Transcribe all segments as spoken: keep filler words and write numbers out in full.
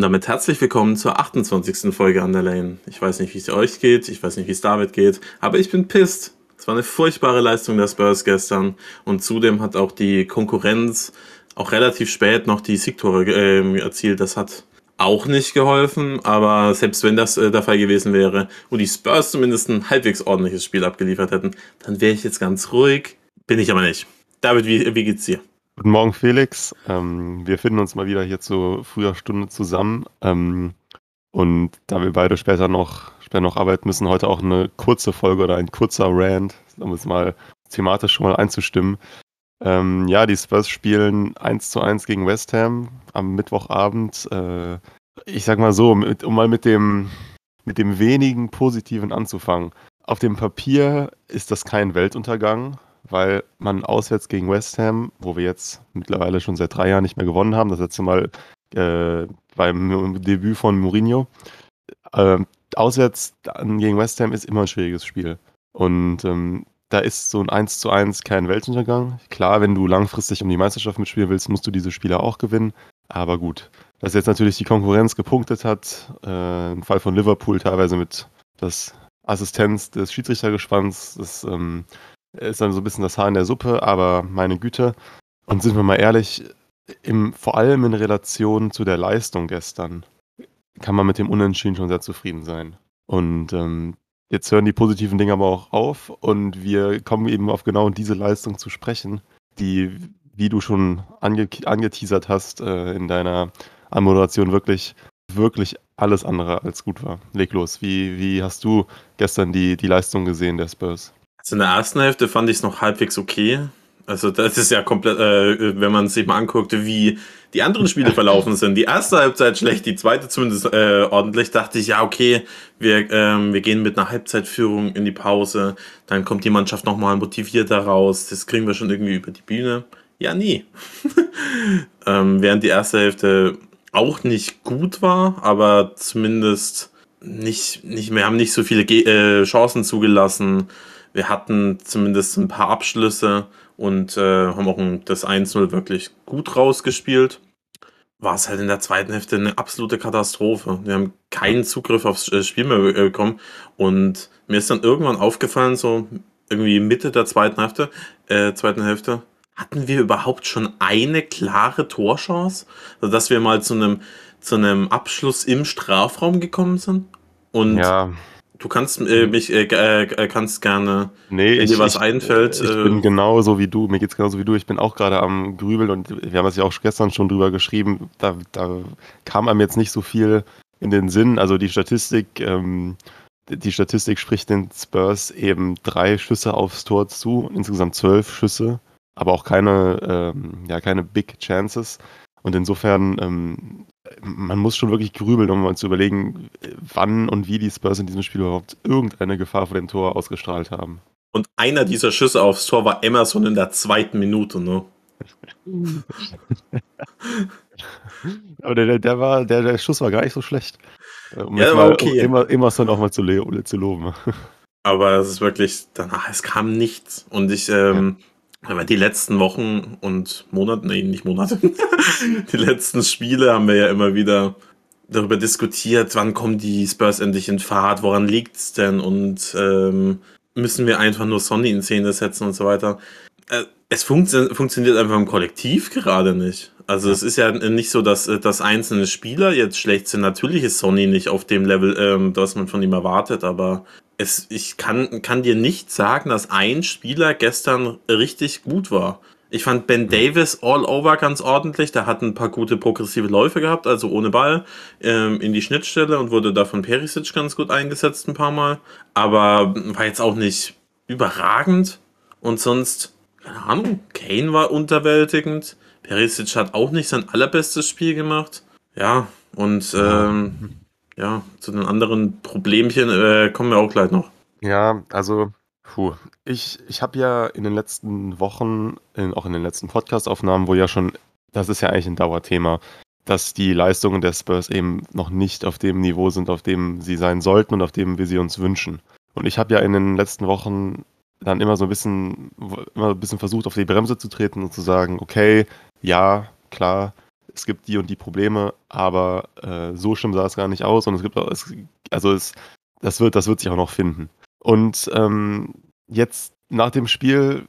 damit herzlich willkommen zur achtundzwanzigsten Folge Underlane. Ich weiß nicht, wie es euch geht, ich weiß nicht, wie es David geht, aber ich bin pisst. Es war eine furchtbare Leistung der Spurs gestern und zudem hat auch die Konkurrenz auch relativ spät noch die Siegtore äh, erzielt. Das hat auch nicht geholfen, aber selbst wenn das äh, der Fall gewesen wäre und die Spurs zumindest ein halbwegs ordentliches Spiel abgeliefert hätten, dann wäre ich jetzt ganz ruhig. Bin ich aber nicht. David, wie, wie geht's dir? Guten Morgen, Felix. Ähm, wir finden uns mal wieder hier zu früher Stunde zusammen. Ähm, und da wir beide später noch, später noch arbeiten müssen, heute auch eine kurze Folge oder ein kurzer Rant, um es mal thematisch schon mal einzustimmen. Ähm, ja, die Spurs spielen eins zu eins gegen West Ham am Mittwochabend. Äh, ich sag mal so, mit, um mal mit dem, mit dem wenigen Positiven anzufangen. Auf dem Papier ist das kein Weltuntergang, weil man auswärts gegen West Ham, wo wir jetzt mittlerweile schon seit drei Jahren nicht mehr gewonnen haben, das letzte Mal äh, beim Debüt von Mourinho, äh, auswärts gegen West Ham ist immer ein schwieriges Spiel. Und ähm, da ist so ein eins zu eins kein Weltuntergang. Klar, wenn du langfristig um die Meisterschaft mitspielen willst, musst du diese Spiele auch gewinnen. Aber gut, dass jetzt natürlich die Konkurrenz gepunktet hat, äh, im Fall von Liverpool teilweise mit das Assistenz des Schiedsrichtergespanns, das ähm, ist dann so ein bisschen das Haar in der Suppe, aber meine Güte. Und sind wir mal ehrlich, im, vor allem in Relation zu der Leistung gestern, kann man mit dem Unentschieden schon sehr zufrieden sein. Und ähm, jetzt hören die positiven Dinge aber auch auf und wir kommen eben auf genau diese Leistung zu sprechen, die, wie du schon ange angeteasert hast äh, in deiner Anmoderation, wirklich, wirklich alles andere als gut war. Leg los, wie, wie hast du gestern die, die Leistung gesehen der Spurs? Also in der ersten Hälfte fand ich es noch halbwegs okay. Also das ist ja komplett, äh, wenn man sich mal anguckt, wie die anderen Spiele verlaufen sind. Die erste Halbzeit schlecht, die zweite zumindest äh, ordentlich. Dachte ich, ja okay, wir, ähm, wir gehen mit einer Halbzeitführung in die Pause. Dann kommt die Mannschaft nochmal motivierter raus. Das kriegen wir schon irgendwie über die Bühne. Ja, nie. ähm, während die erste Hälfte auch nicht gut war, aber zumindest nicht, nicht wir haben nicht so viele Ge äh, Chancen zugelassen. Wir hatten zumindest ein paar Abschlüsse und äh, haben auch ein, das eins null wirklich gut rausgespielt. War es halt in der zweiten Hälfte eine absolute Katastrophe. Wir haben keinen Zugriff aufs Spiel mehr bekommen und mir ist dann irgendwann aufgefallen, so irgendwie Mitte der zweiten Hälfte, äh, zweiten Hälfte, hatten wir überhaupt schon eine klare Torchance, also dass wir mal zu einem zu einem Abschluss im Strafraum gekommen sind. Und Ja. Du kannst äh, mich äh, äh, kannst gerne, Nee, wenn ich, dir was ich, einfällt. ich Äh, bin genauso wie du, mir geht's genauso wie du, ich bin auch gerade am Grübeln und wir haben es ja auch gestern schon drüber geschrieben, da, da kam einem jetzt nicht so viel in den Sinn, also die Statistik, ähm, die Statistik spricht den Spurs eben drei Schüsse aufs Tor zu, insgesamt zwölf Schüsse, aber auch keine, ähm, ja, keine Big Chances und insofern, ähm, man muss schon wirklich grübeln, um mal zu überlegen, wann und wie die Spurs in diesem Spiel überhaupt irgendeine Gefahr vor dem Tor ausgestrahlt haben. und einer dieser Schüsse aufs Tor war Emerson in der zweiten Minute, ne? Aber der, der, war, der, der Schuss war gar nicht so schlecht. Um Ja, jetzt der war mal um okay. immer, Emerson auch mal zu, zu loben. Aber es ist wirklich, danach, es kam nichts. Und ich, ähm, aber die letzten Wochen und Monate, nee, nicht Monate, die letzten Spiele haben wir ja immer wieder darüber diskutiert, wann kommen die Spurs endlich in Fahrt, woran liegt's denn und ähm, müssen wir einfach nur Sonny in Szene setzen und so weiter. Äh, es funktio funktioniert einfach im Kollektiv gerade nicht. Also Ja. es ist ja nicht so, dass, dass einzelne Spieler jetzt schlecht sind. Natürlich ist Sonny nicht auf dem Level, ähm, was man von ihm erwartet, aber es, ich kann, kann dir nicht sagen, dass ein Spieler gestern richtig gut war. Ich fand Ben Davis all over ganz ordentlich. Der hat ein paar gute progressive Läufe gehabt, also ohne Ball, ähm, in die Schnittstelle und wurde da von Perisic ganz gut eingesetzt ein paar Mal. Aber war jetzt auch nicht überragend. Und sonst, keine Ahnung, Kane war unterwältigend. Perisic hat auch nicht sein allerbestes Spiel gemacht. Ja, und ähm, ja, zu den anderen Problemchen äh, kommen wir auch gleich noch. Ja, also, puh. Ich, ich habe ja in den letzten Wochen, in, auch in den letzten Podcast-Aufnahmen, wo ja schon, das ist ja eigentlich ein Dauerthema, dass die Leistungen der Spurs eben noch nicht auf dem Niveau sind, auf dem sie sein sollten und auf dem wir sie uns wünschen. Und ich habe ja in den letzten Wochen dann immer so ein bisschen, immer ein bisschen versucht, auf die Bremse zu treten und zu sagen, okay, ja, klar, es gibt die und die Probleme, aber äh, so schlimm sah es gar nicht aus und es gibt auch, es, also es, das wird, das wird sich auch noch finden. Und ähm, jetzt nach dem Spiel,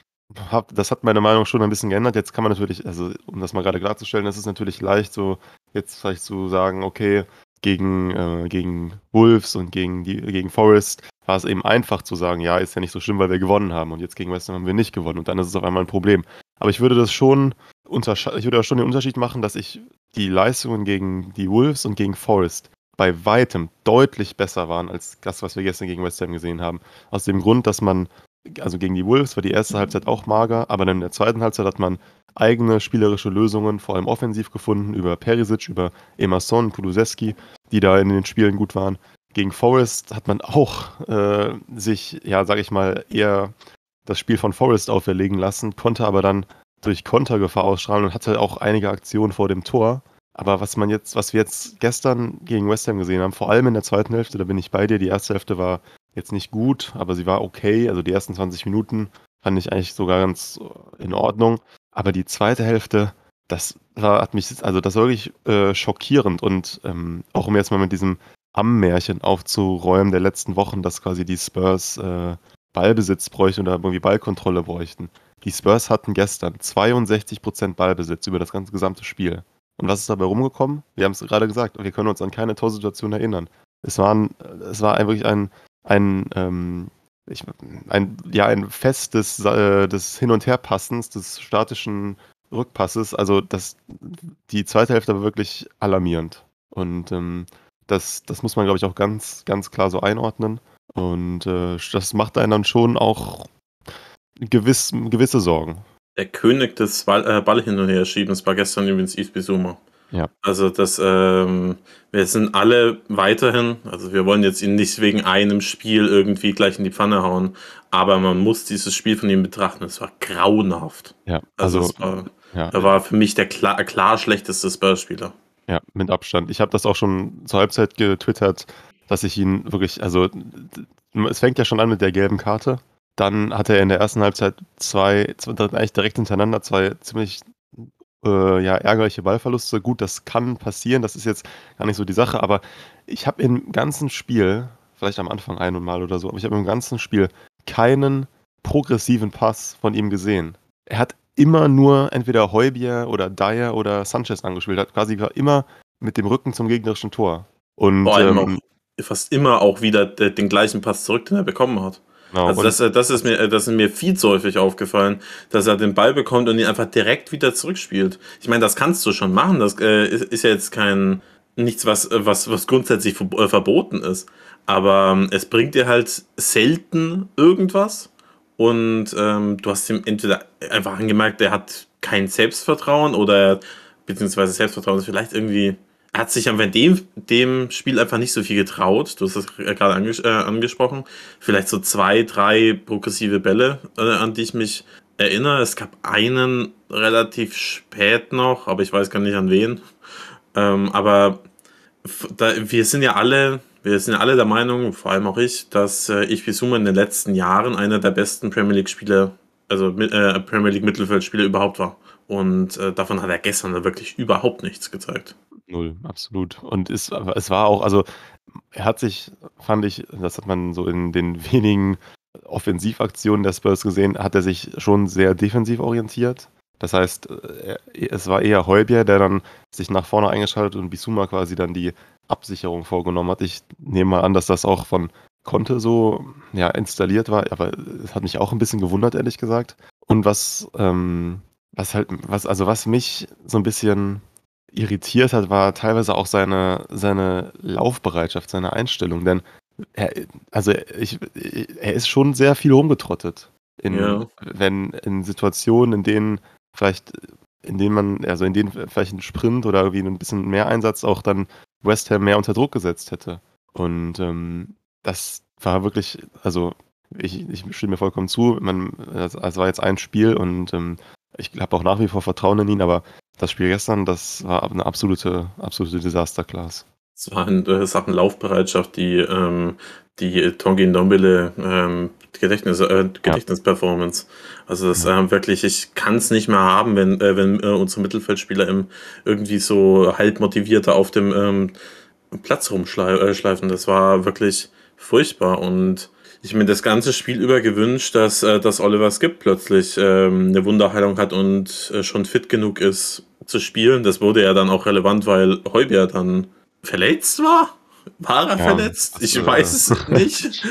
hab, das hat meine Meinung schon ein bisschen geändert. Jetzt kann man natürlich, also um das mal gerade klarzustellen, das ist natürlich leicht, so jetzt vielleicht zu sagen, okay, gegen, äh, gegen Wolves und gegen, die, gegen Forest war es eben einfach zu sagen, ja, ist ja nicht so schlimm, weil wir gewonnen haben und jetzt gegen West Ham haben wir nicht gewonnen und dann ist es auf einmal ein Problem. Aber ich würde das schon untersche- ich würde da schon den Unterschied machen, dass ich die Leistungen gegen die Wolves und gegen Forest bei weitem deutlich besser waren als das, was wir gestern gegen West Ham gesehen haben. Aus dem Grund, dass man, also gegen die Wolves war die erste Halbzeit auch mager, aber dann in der zweiten Halbzeit hat man eigene spielerische Lösungen, vor allem offensiv gefunden, über Perisic, über Emerson, Kulusevski, die da in den Spielen gut waren. Gegen Forest hat man auch äh, sich, ja, sag ich mal, eher das Spiel von Forest auferlegen lassen, konnte aber dann durch Kontergefahr ausstrahlen und hatte auch einige Aktionen vor dem Tor. Aber was man jetzt, was wir jetzt gestern gegen West Ham gesehen haben, vor allem in der zweiten Hälfte, da bin ich bei dir, die erste Hälfte war jetzt nicht gut, aber sie war okay. Also die ersten zwanzig Minuten fand ich eigentlich sogar ganz in Ordnung. Aber die zweite Hälfte, das war, hat mich, also das war wirklich äh, schockierend. Und ähm, auch um jetzt mal mit diesem Am-Märchen aufzuräumen der letzten Wochen, dass quasi die Spurs äh, Ballbesitz bräuchten oder irgendwie Ballkontrolle bräuchten. Die Spurs hatten gestern zweiundsechzig Prozent Ballbesitz über das ganze gesamte Spiel. Und was ist dabei rumgekommen? Wir haben es gerade gesagt, wir können uns an keine Torsituation erinnern. Es, waren, es war wirklich ein, ein, ähm, ich, ein, ja, ein Fest des, äh, des Hin- und Herpassens, des statischen Rückpasses. Also das, die zweite Hälfte war wirklich alarmierend. Und ähm, das, das muss man, glaube ich, auch ganz, ganz klar so einordnen. Und äh, das macht einen dann schon auch gewiss, gewisse Sorgen. Der König des Ball, äh, Ball hin und her schiebens war gestern übrigens Yves Bissouma. Ja. Also das, ähm, wir sind alle weiterhin, also wir wollen jetzt ihn nicht wegen einem Spiel irgendwie gleich in die Pfanne hauen, aber man muss dieses Spiel von ihm betrachten. Es war grauenhaft. Ja, Also, also, es war, ja, er war für mich der klar, klar schlechteste Spurs-Spieler. ja, mit Abstand. Ich habe das auch schon zur Halbzeit getwittert, dass ich ihn wirklich, also es fängt ja schon an mit der gelben Karte. Dann hatte er in der ersten Halbzeit zwei, zwei eigentlich direkt hintereinander zwei ziemlich äh, ja, ärgerliche Ballverluste. Gut, das kann passieren, das ist jetzt gar nicht so die Sache, aber ich habe im ganzen Spiel, vielleicht am Anfang ein und mal oder so, aber ich habe im ganzen Spiel keinen progressiven Pass von ihm gesehen. Er hat immer nur entweder Højbjerg oder Dyer oder Sanchez angespielt, hat quasi immer mit dem Rücken zum gegnerischen Tor. Und Vor allem ähm, auch fast immer auch wieder den gleichen Pass zurück, den er bekommen hat. genau, Also und das, das, ist mir, das ist mir viel zu häufig aufgefallen, dass er den Ball bekommt und ihn einfach direkt wieder zurückspielt. Ich meine, das kannst du schon machen. Das äh, ist, ist ja jetzt kein nichts, was, was, was grundsätzlich ver äh, verboten ist. Aber ähm, es bringt dir halt selten irgendwas. Und ähm, du hast ihm entweder einfach angemerkt, er hat kein Selbstvertrauen oder beziehungsweise Selbstvertrauen ist vielleicht irgendwie. Er hat sich einfach in dem, dem Spiel einfach nicht so viel getraut. Du hast das gerade anges äh, angesprochen. Vielleicht so zwei, drei progressive Bälle, äh, an die ich mich erinnere. Es gab einen relativ spät noch, aber ich weiß gar nicht an wen. Ähm, aber da, wir sind ja alle, wir sind ja alle der Meinung, vor allem auch ich, dass äh, Yves Bissouma in den letzten Jahren einer der besten Premier League Spieler, also äh, Premier League Mittelfeldspieler überhaupt war. Und äh, davon hat er gestern wirklich überhaupt nichts gezeigt. Null, absolut. Und es, es war auch, also er hat sich, fand ich, das hat man so in den wenigen Offensivaktionen der Spurs gesehen, hat er sich schon sehr defensiv orientiert. Das heißt, er, es war eher Højbjerg, der dann sich nach vorne eingeschaltet und Bissouma quasi dann die Absicherung vorgenommen hat. Ich nehme mal an, dass das auch von Conte so ja, installiert war, aber es hat mich auch ein bisschen gewundert, ehrlich gesagt. Und was, ähm, was halt, was, also was mich so ein bisschen irritiert hat, war teilweise auch seine, seine Laufbereitschaft, seine Einstellung. Denn er, also ich, er ist schon sehr viel rumgetrottet. In, Ja. wenn, in Situationen, in denen vielleicht, in denen man, also in denen vielleicht ein Sprint oder irgendwie ein bisschen mehr Einsatz auch dann West Ham mehr unter Druck gesetzt hätte. Und ähm, das war wirklich, also ich, ich stimme mir vollkommen zu, man, es war jetzt ein Spiel und ähm, ich habe auch nach wie vor Vertrauen in ihn, aber das Spiel gestern, das war eine absolute, absolute Desasterclass. Es war in Sachen Laufbereitschaft, die, ähm, die Tongi Ndombele ähm, Gedächtnis, äh, Gedächtnisperformance. Also das äh, wirklich, ich kann es nicht mehr haben, wenn, äh, wenn äh, unsere Mittelfeldspieler im, irgendwie so halb motivierter auf dem ähm, Platz rumschleifen. Das war wirklich furchtbar. Und ich mir das ganze Spiel über gewünscht, dass, äh, dass Oliver Skip plötzlich ähm, eine Wunderheilung hat und äh, schon fit genug ist zu spielen. Das wurde ja dann auch relevant, weil Højbjerg dann verletzt war. War er Ja, verletzt? das, Ich äh, weiß es nicht.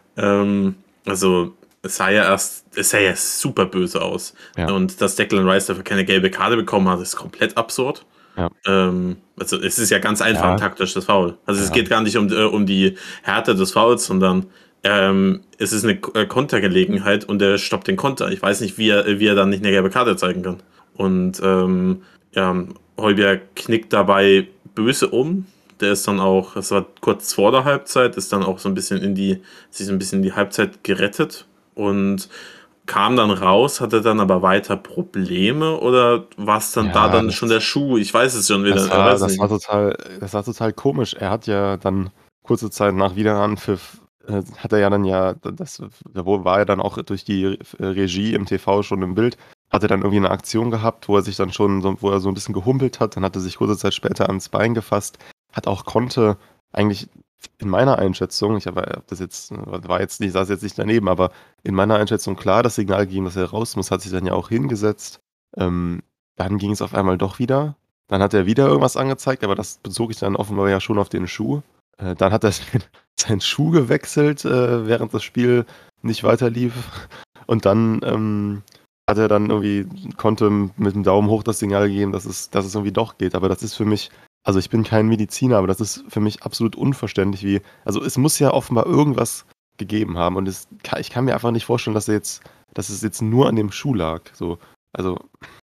ähm, also es sah ja erst, es sah ja super böse aus. Ja. Und dass Declan Rice dafür keine gelbe Karte bekommen hat, ist komplett absurd. Ja. Ähm, also es ist ja ganz einfach Ja. ein taktisches Foul. Also es Ja. geht gar nicht um, äh, um die Härte des Fouls, sondern ähm, es ist eine K- äh, Kontergelegenheit und er stoppt den Konter. Ich weiß nicht, wie er, wie er dann nicht eine gelbe Karte zeigen kann. Und ähm, ja, Højbjerg knickt dabei böse um. Der ist dann auch, das war kurz vor der Halbzeit, ist dann auch so ein bisschen in die, sich so ein bisschen in die Halbzeit gerettet und kam dann raus, hatte dann aber weiter Probleme oder war es dann Ja, da dann das- schon der Schuh? Ich weiß es schon wieder. Das ich war, weiß das nicht. war total, das war total komisch. Er hat ja dann kurze Zeit nach Wiederanpfiff, äh, hat er ja dann ja, das, da wo- war er dann auch durch die äh, Regie im T V schon im Bild, hat er dann irgendwie eine Aktion gehabt, wo er sich dann schon, so, wo er so ein bisschen gehumpelt hat, dann hat er sich kurze Zeit später ans Bein gefasst, hat auch konnte eigentlich in meiner Einschätzung, ich habe das jetzt, war jetzt nicht, saß jetzt nicht daneben, aber in meiner Einschätzung klar das Signal gegeben, dass er raus muss, hat sich dann ja auch hingesetzt. Ähm, dann ging es auf einmal doch wieder. Dann hat er wieder irgendwas angezeigt, aber das bezog ich dann offenbar ja schon auf den Schuh. Äh, dann hat er seinen, seinen Schuh gewechselt, äh, während das Spiel nicht weiter lief. Und dann ähm, hat er dann irgendwie, konnte mit dem Daumen hoch das Signal geben, dass es, dass es irgendwie doch geht. Aber das ist für mich, also ich bin kein Mediziner, aber das ist für mich absolut unverständlich, wie, also es muss ja offenbar irgendwas gegeben haben. Und es, ich kann mir einfach nicht vorstellen, dass er jetzt, dass es jetzt nur an dem Schuh lag. So, also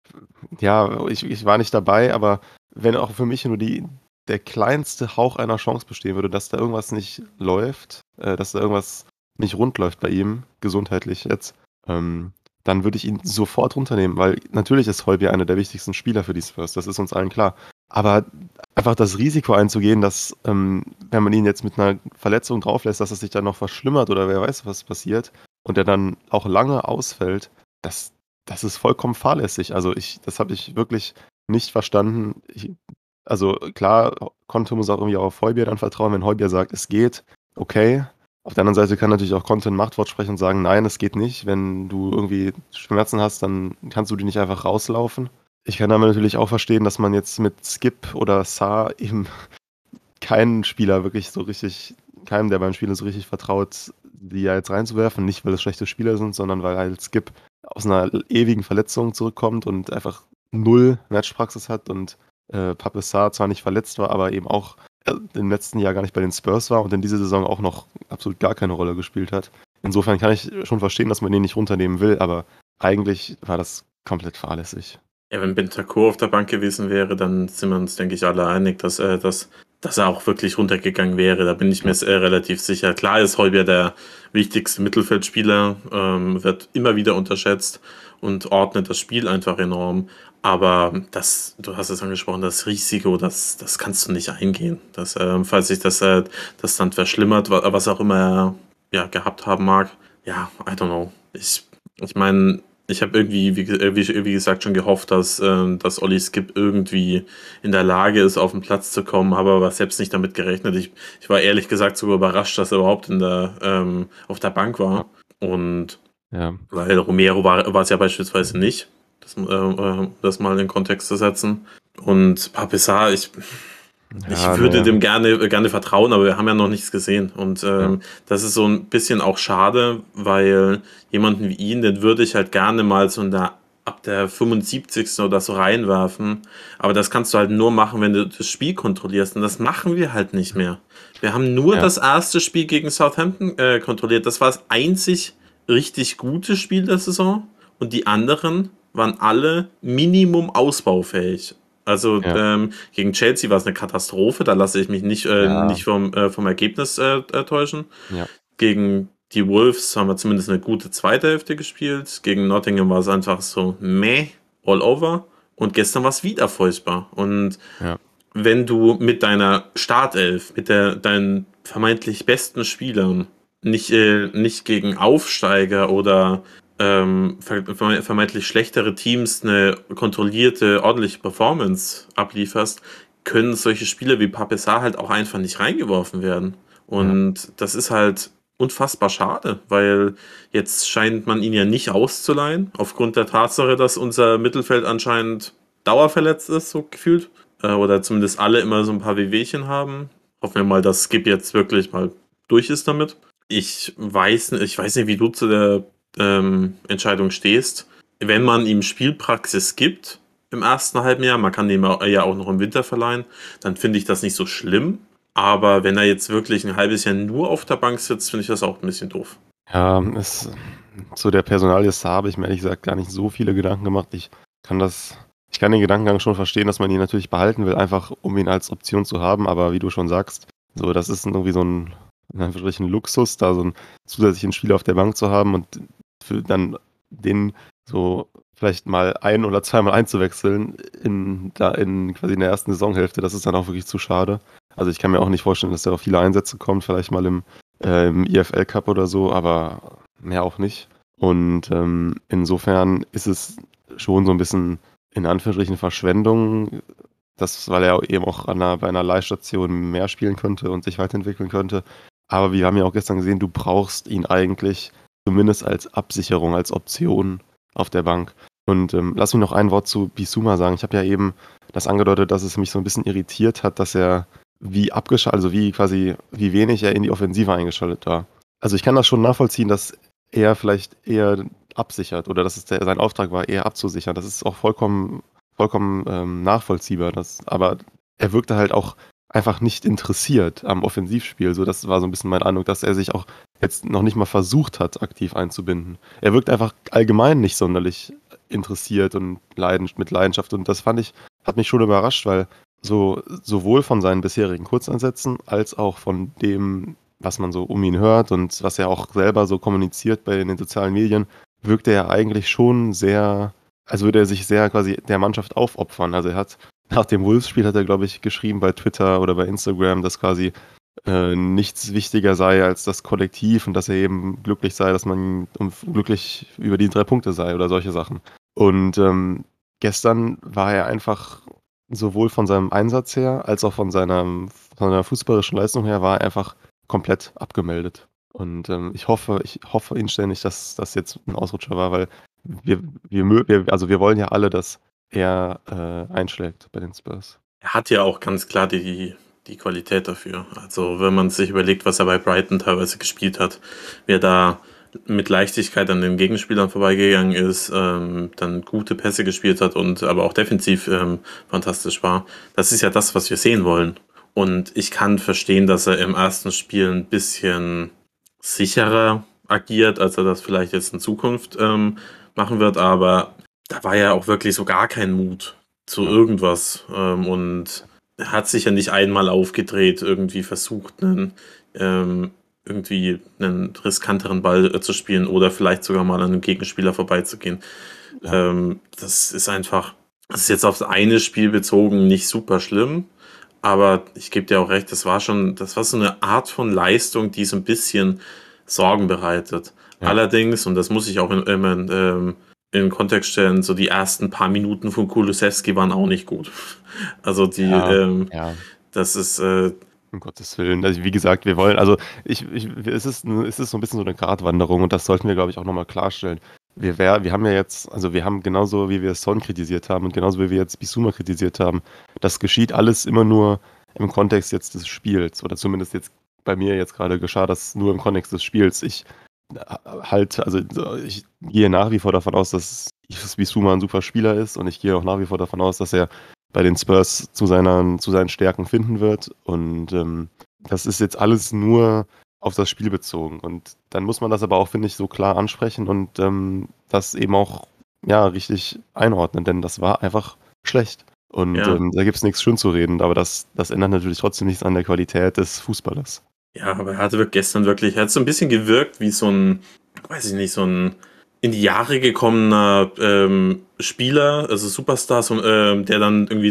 ja, ich, ich war nicht dabei, aber wenn auch für mich nur die, der kleinste Hauch einer Chance bestehen würde, dass da irgendwas nicht läuft, äh, dass da irgendwas nicht rund läuft bei ihm, gesundheitlich jetzt, ähm, dann würde ich ihn sofort runternehmen, weil natürlich ist Højbjerg einer der wichtigsten Spieler für die Spurs, das ist uns allen klar. Aber einfach das Risiko einzugehen, dass, ähm, wenn man ihn jetzt mit einer Verletzung drauflässt, dass es sich dann noch verschlimmert oder wer weiß, was passiert und er dann auch lange ausfällt, das, das ist vollkommen fahrlässig. Also ich, das habe ich wirklich nicht verstanden. Ich, also klar, Conte muss auch irgendwie auf Højbjerg dann vertrauen, wenn Højbjerg sagt, es geht, okay. Auf der anderen Seite kann natürlich auch Conte ein Machtwort sprechen und sagen, nein, es geht nicht. Wenn du irgendwie Schmerzen hast, dann kannst du die nicht einfach rauslaufen. Ich kann aber natürlich auch verstehen, dass man jetzt mit Skip oder Sarr eben keinen Spieler wirklich so richtig, keinem, der beim Spielen so richtig vertraut, die ja jetzt reinzuwerfen. Nicht, weil es schlechte Spieler sind, sondern weil halt Skip aus einer ewigen Verletzung zurückkommt und einfach null Matchpraxis hat und äh, Pape Sarr zwar nicht verletzt war, aber eben auch äh, im letzten Jahr gar nicht bei den Spurs war und in dieser Saison auch noch absolut gar keine Rolle gespielt hat. Insofern kann ich schon verstehen, dass man ihn nicht runternehmen will, aber eigentlich war das komplett fahrlässig. Ja, wenn Bentancur auf der Bank gewesen wäre, dann sind wir uns, denke ich, alle einig, dass, äh, dass, dass er auch wirklich runtergegangen wäre. Da bin ich mir äh, relativ sicher. Klar ist Højbjerg der wichtigste Mittelfeldspieler, ähm, wird immer wieder unterschätzt und ordnet das Spiel einfach enorm. Aber das, du hast es angesprochen, das Risiko, das, das kannst du nicht eingehen. Das, ähm, falls sich das, äh, das dann verschlimmert, wa- was auch immer er ja, gehabt haben mag. Ja, I don't know. Ich, ich meine, ich habe irgendwie, wie, ge- wie, wie gesagt, schon gehofft, dass, äh, dass Olli Skip irgendwie in der Lage ist, auf den Platz zu kommen, habe aber selbst nicht damit gerechnet. Ich, ich war ehrlich gesagt sogar überrascht, dass er überhaupt in der, ähm, auf der Bank war. Und Ja. weil Romero war, war es ja beispielsweise nicht, das, äh, äh, das mal in Kontext zu setzen. Und Pape Sarr, ich, ich Ja, würde nee. dem gerne, gerne vertrauen, aber wir haben ja noch nichts gesehen. Und ähm, das ist so ein bisschen auch schade, weil jemanden wie ihn, den würde ich halt gerne mal so in der, ab der fünfundsiebzigsten oder so reinwerfen. Aber das kannst du halt nur machen, wenn du das Spiel kontrollierst. Und das machen wir halt nicht mehr. Wir haben nur Ja. das erste Spiel gegen Southampton äh, kontrolliert. Das war das einzig richtig gute Spiel der Saison. Und die anderen waren alle Minimum ausbaufähig. Also Ja. ähm, gegen Chelsea war es eine Katastrophe, da lasse ich mich nicht, äh, Ja. nicht vom, äh, vom Ergebnis äh, äh, täuschen. Ja. Gegen die Wolves haben wir zumindest eine gute zweite Hälfte gespielt. Gegen Nottingham war es einfach so meh, all over. Und gestern war es wieder furchtbar. Und Ja. wenn du mit deiner Startelf, mit der, deinen vermeintlich besten Spielern nicht, äh, nicht gegen Aufsteiger oder ähm, ver- vermeintlich schlechtere Teams eine kontrollierte, ordentliche Performance ablieferst, können solche Spiele wie Pape Sarr halt auch einfach nicht reingeworfen werden. Ja. Und das ist halt unfassbar schade, weil jetzt scheint man ihn ja nicht auszuleihen, aufgrund der Tatsache, dass unser Mittelfeld anscheinend dauerverletzt ist, so gefühlt. Äh, oder zumindest alle immer so ein paar Wehwehchen haben. Hoffen wir mal, dass Skip jetzt wirklich mal durch ist damit. Ich weiß, ich weiß nicht, wie du zu der ähm, Entscheidung stehst. Wenn man ihm Spielpraxis gibt im ersten halben Jahr, man kann ihm ja auch noch im Winter verleihen, dann finde ich das nicht so schlimm. Aber wenn er jetzt wirklich ein halbes Jahr nur auf der Bank sitzt, finde ich das auch ein bisschen doof. Ja, es, zu der Personalie Sarr habe ich mir ehrlich gesagt gar nicht so viele Gedanken gemacht. Ich kann das, ich kann den Gedankengang schon verstehen, dass man ihn natürlich behalten will, einfach um ihn als Option zu haben. Aber wie du schon sagst, so das ist irgendwie so ein, in Anführungsstrichen Luxus, da so einen zusätzlichen Spieler auf der Bank zu haben und für dann den so vielleicht mal ein- oder zweimal einzuwechseln in, da in quasi in der ersten Saisonhälfte, das ist dann auch wirklich zu schade. Also ich kann mir auch nicht vorstellen, dass er auf viele Einsätze kommt, vielleicht mal im, äh, im I F L Cup oder so, aber mehr auch nicht. Und ähm, insofern ist es schon so ein bisschen in Anführungsstrichen Verschwendung, das, weil er eben auch an einer, bei einer Leihstation mehr spielen könnte und sich weiterentwickeln könnte. Aber wir haben ja auch gestern gesehen, du brauchst ihn eigentlich zumindest als Absicherung, als Option auf der Bank. Und ähm, lass mich noch ein Wort zu Bissouma sagen. Ich habe ja eben das angedeutet, dass es mich so ein bisschen irritiert hat, dass er wie abgeschaltet, also wie quasi, wie wenig er in die Offensive eingeschaltet war. Also ich kann das schon nachvollziehen, dass er vielleicht eher absichert oder dass es der, sein Auftrag war, eher abzusichern. Das ist auch vollkommen, vollkommen ähm, nachvollziehbar. Das, aber er wirkte halt auch einfach nicht interessiert am Offensivspiel. So, das war so ein bisschen mein Eindruck, dass er sich auch jetzt noch nicht mal versucht hat, aktiv einzubinden. Er wirkt einfach allgemein nicht sonderlich interessiert und leidend, mit Leidenschaft. Und das fand ich, hat mich schon überrascht, weil so sowohl von seinen bisherigen Kurzeinsätzen als auch von dem, was man so um ihn hört und was er auch selber so kommuniziert bei den sozialen Medien, wirkt er ja eigentlich schon sehr, als würde er sich sehr quasi der Mannschaft aufopfern. Also er hat nach dem Wolves-Spiel hat er, glaube ich, geschrieben bei Twitter oder bei Instagram, dass quasi äh, nichts wichtiger sei als das Kollektiv und dass er eben glücklich sei, dass man um, glücklich über die drei Punkte sei oder solche Sachen. Und ähm, gestern war er einfach sowohl von seinem Einsatz her als auch von seiner, von seiner fußballerischen Leistung her war er einfach komplett abgemeldet. Und ähm, ich hoffe, ich hoffe inständig, dass das jetzt ein Ausrutscher war, weil wir, wir, mö- wir, also wir wollen ja alle, dass er äh, einschlägt bei den Spurs. Er hat ja auch ganz klar die, die Qualität dafür. Also wenn man sich überlegt, was er bei Brighton teilweise gespielt hat, wer da mit Leichtigkeit an den Gegenspielern vorbeigegangen ist, ähm, dann gute Pässe gespielt hat und aber auch defensiv ähm, fantastisch war. Das ist ja das, was wir sehen wollen. Und ich kann verstehen, dass er im ersten Spiel ein bisschen sicherer agiert, als er das vielleicht jetzt in Zukunft ähm, machen wird, aber da war ja auch wirklich so gar kein Mut zu Ja. irgendwas. Ähm, und er hat sich ja nicht einmal aufgedreht, irgendwie versucht, einen, ähm, irgendwie einen riskanteren Ball äh, zu spielen oder vielleicht sogar mal an einem Gegenspieler vorbeizugehen. Ja. Ähm, das ist einfach, das ist jetzt aufs eine Spiel bezogen nicht super schlimm, aber ich gebe dir auch recht, das war schon, das war so eine Art von Leistung, die so ein bisschen Sorgen bereitet. Ja. Allerdings, und das muss ich auch in, in, ähm, in den Kontext stellen, so die ersten paar Minuten von Kulusewski waren auch nicht gut. Also die, Ja. ähm, Ja. das ist, äh, Um Gottes Willen. Also wie gesagt, wir wollen, also ich, ich, es ist, es ist so ein bisschen so eine Gratwanderung und das sollten wir, glaube ich, auch nochmal klarstellen. Wir, wär, wir haben ja jetzt, also wir haben genauso, wie wir Son kritisiert haben und genauso wie wir jetzt Bissouma kritisiert haben, das geschieht alles immer nur im Kontext jetzt des Spiels oder zumindest jetzt bei mir jetzt gerade geschah das nur im Kontext des Spiels. Ich äh, halt, also ich gehe nach wie vor davon aus, dass Bissouma ein super Spieler ist und ich gehe auch nach wie vor davon aus, dass er bei den Spurs zu, seiner, zu seinen Stärken finden wird. Und ähm, das ist jetzt alles nur auf das Spiel bezogen. Und dann muss man das aber auch, finde ich, so klar ansprechen und ähm, das eben auch ja, richtig einordnen, denn das war einfach schlecht. Und ja, ähm, da gibt es nichts schön zu reden, aber das, das ändert natürlich trotzdem nichts an der Qualität des Fußballers. ja, aber er hatte wirklich gestern wirklich, er hat so ein bisschen gewirkt wie so ein, weiß ich nicht, so ein in die Jahre gekommener ähm, Spieler, also Superstar, so, ähm, der dann irgendwie so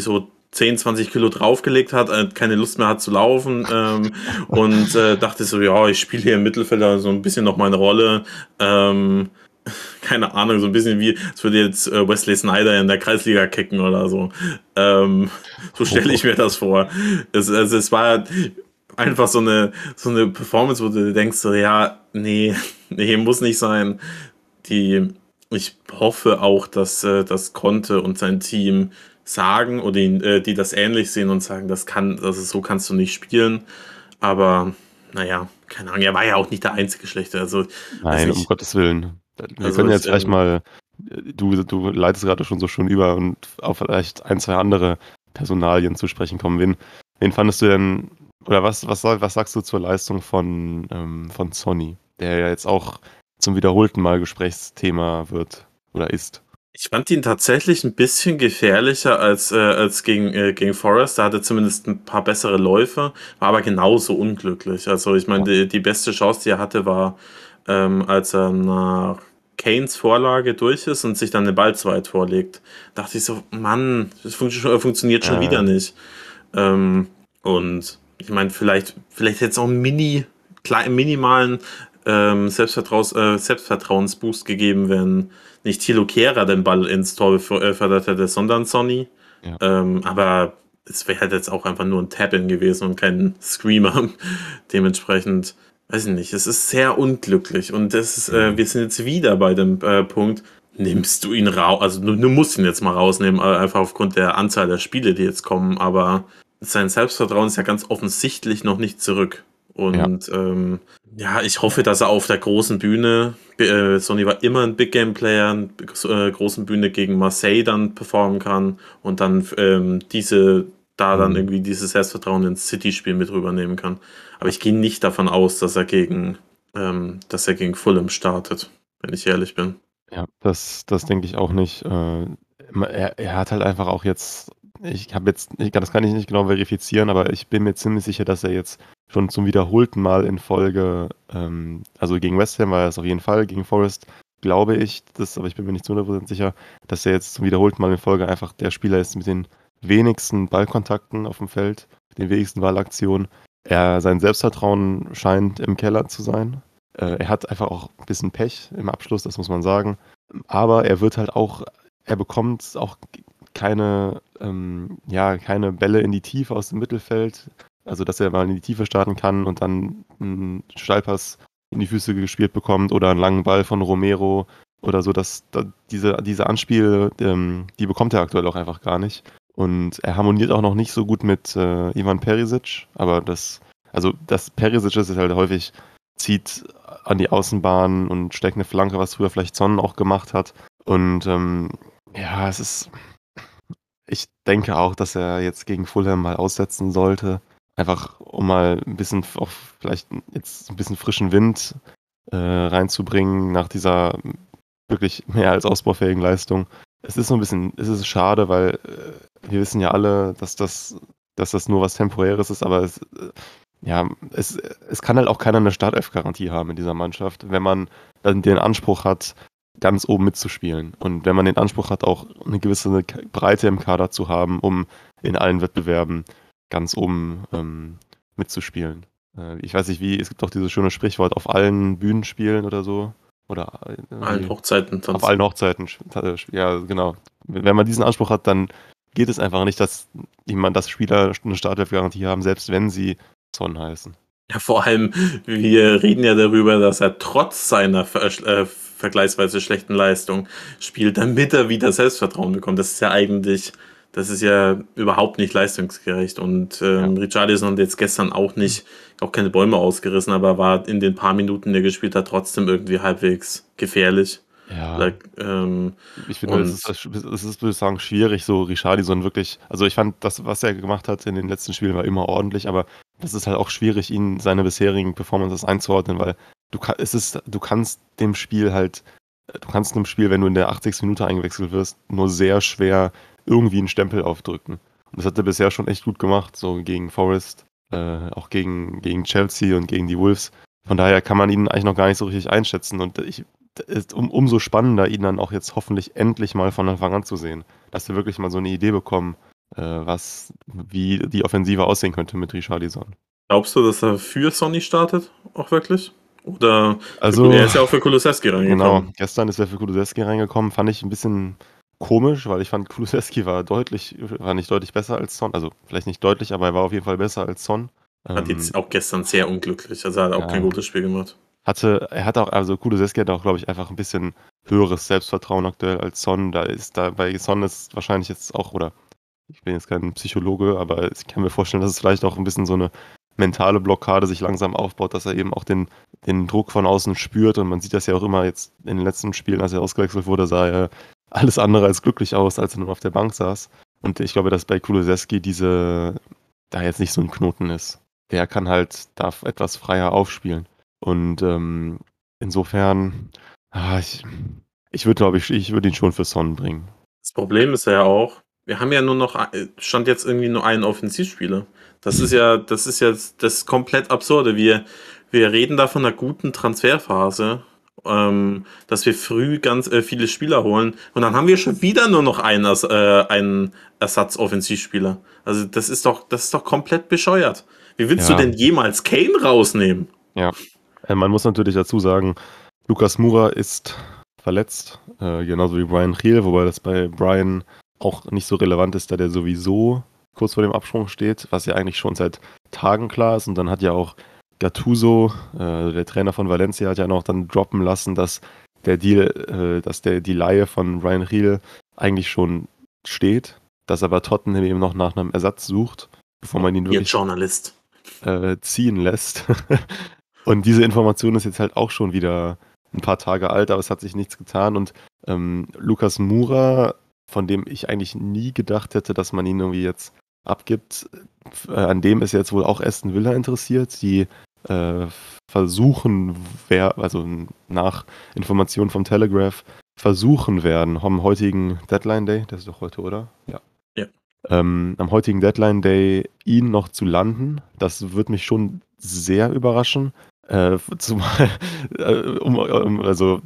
zehn, zwanzig Kilo draufgelegt hat, äh, keine Lust mehr hat zu laufen ähm, und äh, dachte so, ja, ich spiele hier im Mittelfeld so ein bisschen noch meine Rolle. Ähm, keine Ahnung, so ein bisschen wie, als würde jetzt äh, Wesley Sneijder in der Kreisliga kicken oder so. Ähm, so stelle ich mir das vor. Es, also es war einfach so eine, so eine Performance, wo du denkst, so, ja, nee, nee, muss nicht sein. Die, ich hoffe auch, dass äh, das Conte und sein Team sagen oder ihn, äh, die das ähnlich sehen und sagen, das kann, das ist, so kannst du nicht spielen. Aber naja, keine Ahnung, er war ja auch nicht der einzige Schlechte. Also, also Nein, um ich, Gottes Willen. Wir also können ich, jetzt gleich ähm, mal, du, du leitest gerade schon so schön über und auf vielleicht ein, zwei andere Personalien zu sprechen kommen. Wen, wen fandest du denn, oder was, was, soll- was sagst du zur Leistung von, ähm, von Sonny, der ja jetzt auch zum wiederholten Mal Gesprächsthema wird oder ist? ich fand ihn tatsächlich ein bisschen gefährlicher als, äh, als gegen, äh, gegen Forrest. Da hatte er zumindest ein paar bessere Läufe, war aber genauso unglücklich. Also ich meine, Ja. die, die beste Chance, die er hatte, war, ähm, als er nach Kanes Vorlage durch ist und sich dann den Ball zu weit vorlegt. Dachte ich so, Mann, das fun funktioniert schon wieder Äh, nicht. Ähm, und ich meine, vielleicht, vielleicht hätte es auch einen mini, kleinen, minimalen ähm, Selbstvertrauens, äh, Selbstvertrauensboost gegeben, wenn nicht Thilo Kehrer den Ball ins Tor befördert hätte, sondern Sonny. ja. Ähm, aber es wäre halt jetzt auch einfach nur ein Tap-In gewesen und kein Screamer. Dementsprechend, weiß ich nicht, es ist sehr unglücklich. Und das ist, äh, Mhm. wir sind jetzt wieder bei dem äh, Punkt, nimmst du ihn raus, also du, du musst ihn jetzt mal rausnehmen, äh, einfach aufgrund der Anzahl der Spiele, die jetzt kommen, aber sein Selbstvertrauen ist ja ganz offensichtlich noch nicht zurück. Ja. Und ähm, ja, ich hoffe, dass er auf der großen Bühne, äh, Sonny war immer ein Big Game Player, an äh, großen Bühne gegen Marseille dann performen kann und dann ähm, diese, da dann Mhm. irgendwie dieses Selbstvertrauen ins City-Spiel mit rübernehmen kann. Aber ich gehe nicht davon aus, dass er gegen, ähm, dass er gegen Fulham startet, wenn ich ehrlich bin. Ja, das, das denke ich auch nicht. Äh, er, er hat halt einfach auch jetzt, ich habe jetzt, ich, das kann ich nicht genau verifizieren, aber ich bin mir ziemlich sicher, dass er jetzt schon zum wiederholten Mal in Folge, ähm, also gegen West Ham war er es auf jeden Fall, gegen Forest glaube ich, das, aber ich bin mir nicht zu hundert Prozent sicher, dass er jetzt zum wiederholten Mal in Folge einfach der Spieler ist mit den wenigsten Ballkontakten auf dem Feld, den wenigsten Ballaktionen. Er, sein Selbstvertrauen scheint im Keller zu sein. Äh, er hat einfach auch ein bisschen Pech im Abschluss, das muss man sagen. Aber er wird halt auch, er bekommt auch keine, ähm, ja, keine Bälle in die Tiefe aus dem Mittelfeld. Also, dass er mal in die Tiefe starten kann und dann einen Steilpass in die Füße gespielt bekommt oder einen langen Ball von Romero oder so. Dass, da, diese, diese Anspiele, ähm, die bekommt er aktuell auch einfach gar nicht. Und er harmoniert auch noch nicht so gut mit äh, Ivan Perisic. Aber das, also das Perisic ist halt häufig, zieht an die Außenbahn und steckt eine Flanke, was früher vielleicht Son auch gemacht hat. Und ähm, ja, es ist, ich denke auch, dass er jetzt gegen Fulham mal aussetzen sollte. Einfach um mal ein bisschen auch vielleicht jetzt ein bisschen frischen Wind äh, reinzubringen nach dieser wirklich mehr als ausbaufähigen Leistung. Es ist so ein bisschen, es ist schade, weil äh, wir wissen ja alle, dass das, dass das nur was Temporäres ist, aber es, äh, ja, es, es kann halt auch keiner eine Startelf-Garantie haben in dieser Mannschaft, wenn man dann den Anspruch hat, ganz oben mitzuspielen. Und wenn man den Anspruch hat, auch eine gewisse Breite im Kader zu haben, um in allen Wettbewerben ganz oben ähm, mitzuspielen. Äh, ich weiß nicht wie, es gibt auch dieses schöne Sprichwort, auf allen Bühnen spielen oder so. Oder Allen irgendwie Hochzeiten auf tanzen. allen Hochzeiten. Ja, genau. Wenn man diesen Anspruch hat, dann geht es einfach nicht, dass jemand, dass Spieler eine Startelf-Garantie haben, selbst wenn sie Son heißen. Ja, vor allem, wir reden ja darüber, dass er trotz seiner ver äh, vergleichsweise schlechten Leistung spielt, damit er wieder Selbstvertrauen bekommt. Das ist ja eigentlich, das ist ja überhaupt nicht leistungsgerecht. Und Ja. ähm, Richarlison hat jetzt gestern auch nicht, auch keine Bäume ausgerissen, aber war in den paar Minuten, die er gespielt hat, trotzdem irgendwie halbwegs gefährlich. Ja. Like, ähm, Ich finde, es ist, es ist, würde ich sagen, schwierig, so Richarlison wirklich. Also ich fand, das, was er gemacht hat in den letzten Spielen, war immer ordentlich, aber das ist halt auch schwierig, ihn seine bisherigen Performances einzuordnen, weil du es ist, du kannst dem Spiel halt, du kannst dem Spiel, wenn du in der achtzigsten Minute eingewechselt wirst, nur sehr schwer irgendwie einen Stempel aufdrücken. Und das hat er bisher schon echt gut gemacht, so gegen Forest, äh, auch gegen, gegen Chelsea und gegen die Wolves. Von daher kann man ihn eigentlich noch gar nicht so richtig einschätzen. Und ich ist um, umso spannender, ihn dann auch jetzt hoffentlich endlich mal von Anfang an zu sehen. Dass wir wirklich mal so eine Idee bekommen, äh, was, wie die Offensive aussehen könnte mit Richarlison. Glaubst du, dass er für Sonny startet? Auch wirklich? Oder Also, er ist ja auch für Kulusewski reingekommen. Genau, gestern ist er für Kulusewski reingekommen, fand ich ein bisschen komisch, weil ich fand, Kulusewski war deutlich, war nicht deutlich besser als Son. Also vielleicht nicht deutlich, aber er war auf jeden Fall besser als Son. Hat Ähm, jetzt auch gestern sehr unglücklich. Also er hat auch Ja. kein gutes Spiel gemacht. hatte, er hat auch, also Kulusewski hat auch, glaube ich, einfach ein bisschen höheres Selbstvertrauen aktuell als Son. Da ist da bei Son ist wahrscheinlich jetzt auch, oder ich bin jetzt kein Psychologe, aber ich kann mir vorstellen, dass es vielleicht auch ein bisschen so eine mentale Blockade sich langsam aufbaut, dass er eben auch den, den Druck von außen spürt. Und man sieht das ja auch immer jetzt in den letzten Spielen, als er ausgewechselt wurde, sah er alles andere als glücklich aus, als er nur auf der Bank saß. Und ich glaube, dass bei Kulusewski diese, da jetzt nicht so ein Knoten ist. Der kann halt, darf etwas freier aufspielen. Und ähm, insofern, ah, ich, ich würde, glaube ich, ich würde ihn schon für Son bringen. Das Problem ist ja auch, wir haben ja nur noch, stand jetzt irgendwie nur einen Offensivspieler. Das ist ja, das ist ja das komplett Absurde. Wir, wir reden da von einer guten Transferphase, ähm, dass wir früh ganz äh, viele Spieler holen und dann haben wir schon wieder nur noch einen, Ers- äh, einen Ersatz-Offensivspieler. Also das ist doch, das ist doch komplett bescheuert. Wie willst Ja. du denn jemals Kane rausnehmen? Ja, äh, man muss natürlich dazu sagen, Lucas Moura ist verletzt, äh, genauso wie Brian Giel, wobei das bei Brian auch nicht so relevant ist, da der sowieso kurz vor dem Absprung steht, was ja eigentlich schon seit Tagen klar ist. Und dann hat ja auch Gattuso, äh, der Trainer von Valencia, hat ja noch dann droppen lassen, dass der Deal, äh, dass der die Leihe von Brian Giel eigentlich schon steht, dass aber Tottenham eben noch nach einem Ersatz sucht, bevor man ihn Ihr wirklich Journalist. äh, ziehen lässt. Und diese Information ist jetzt halt auch schon wieder ein paar Tage alt, aber es hat sich nichts getan. Und ähm, Lucas Moura, von dem ich eigentlich nie gedacht hätte, dass man ihn irgendwie jetzt abgibt, äh, an dem ist jetzt wohl auch Aston Villa interessiert. Die äh, versuchen, wer, also nach Informationen vom Telegraph, versuchen werden, am heutigen Deadline Day, das ist doch heute, oder? Ja. Ja. Ähm, am heutigen Deadline Day ihn noch zu landen. Das wird mich schon sehr überraschen. Äh, zumal, äh, um, um, also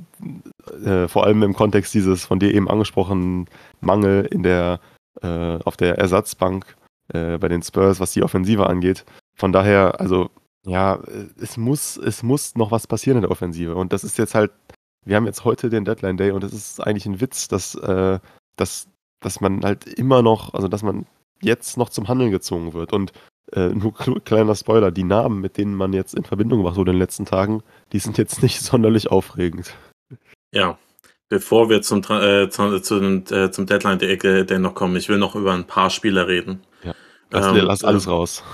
äh, vor allem im Kontext dieses von dir eben angesprochenen Mangel in der, äh, auf der Ersatzbank äh, bei den Spurs, was die Offensive angeht. Von daher, also ja, es muss, es muss noch was passieren in der Offensive. Und das ist jetzt halt, wir haben jetzt heute den Deadline Day und es ist eigentlich ein Witz, dass, äh, dass, dass man halt immer noch, also dass man jetzt noch zum Handeln gezwungen wird. Und äh, nur kleiner Spoiler, die Namen, mit denen man jetzt in Verbindung gebracht wurde in den letzten Tagen, die sind jetzt nicht sonderlich aufregend. Ja, bevor wir zum, äh, zum, zum, äh, zum Deadline Day, Day noch kommen, ich will noch über ein paar Spieler reden. Ja. Lass, Ähm, lass alles raus.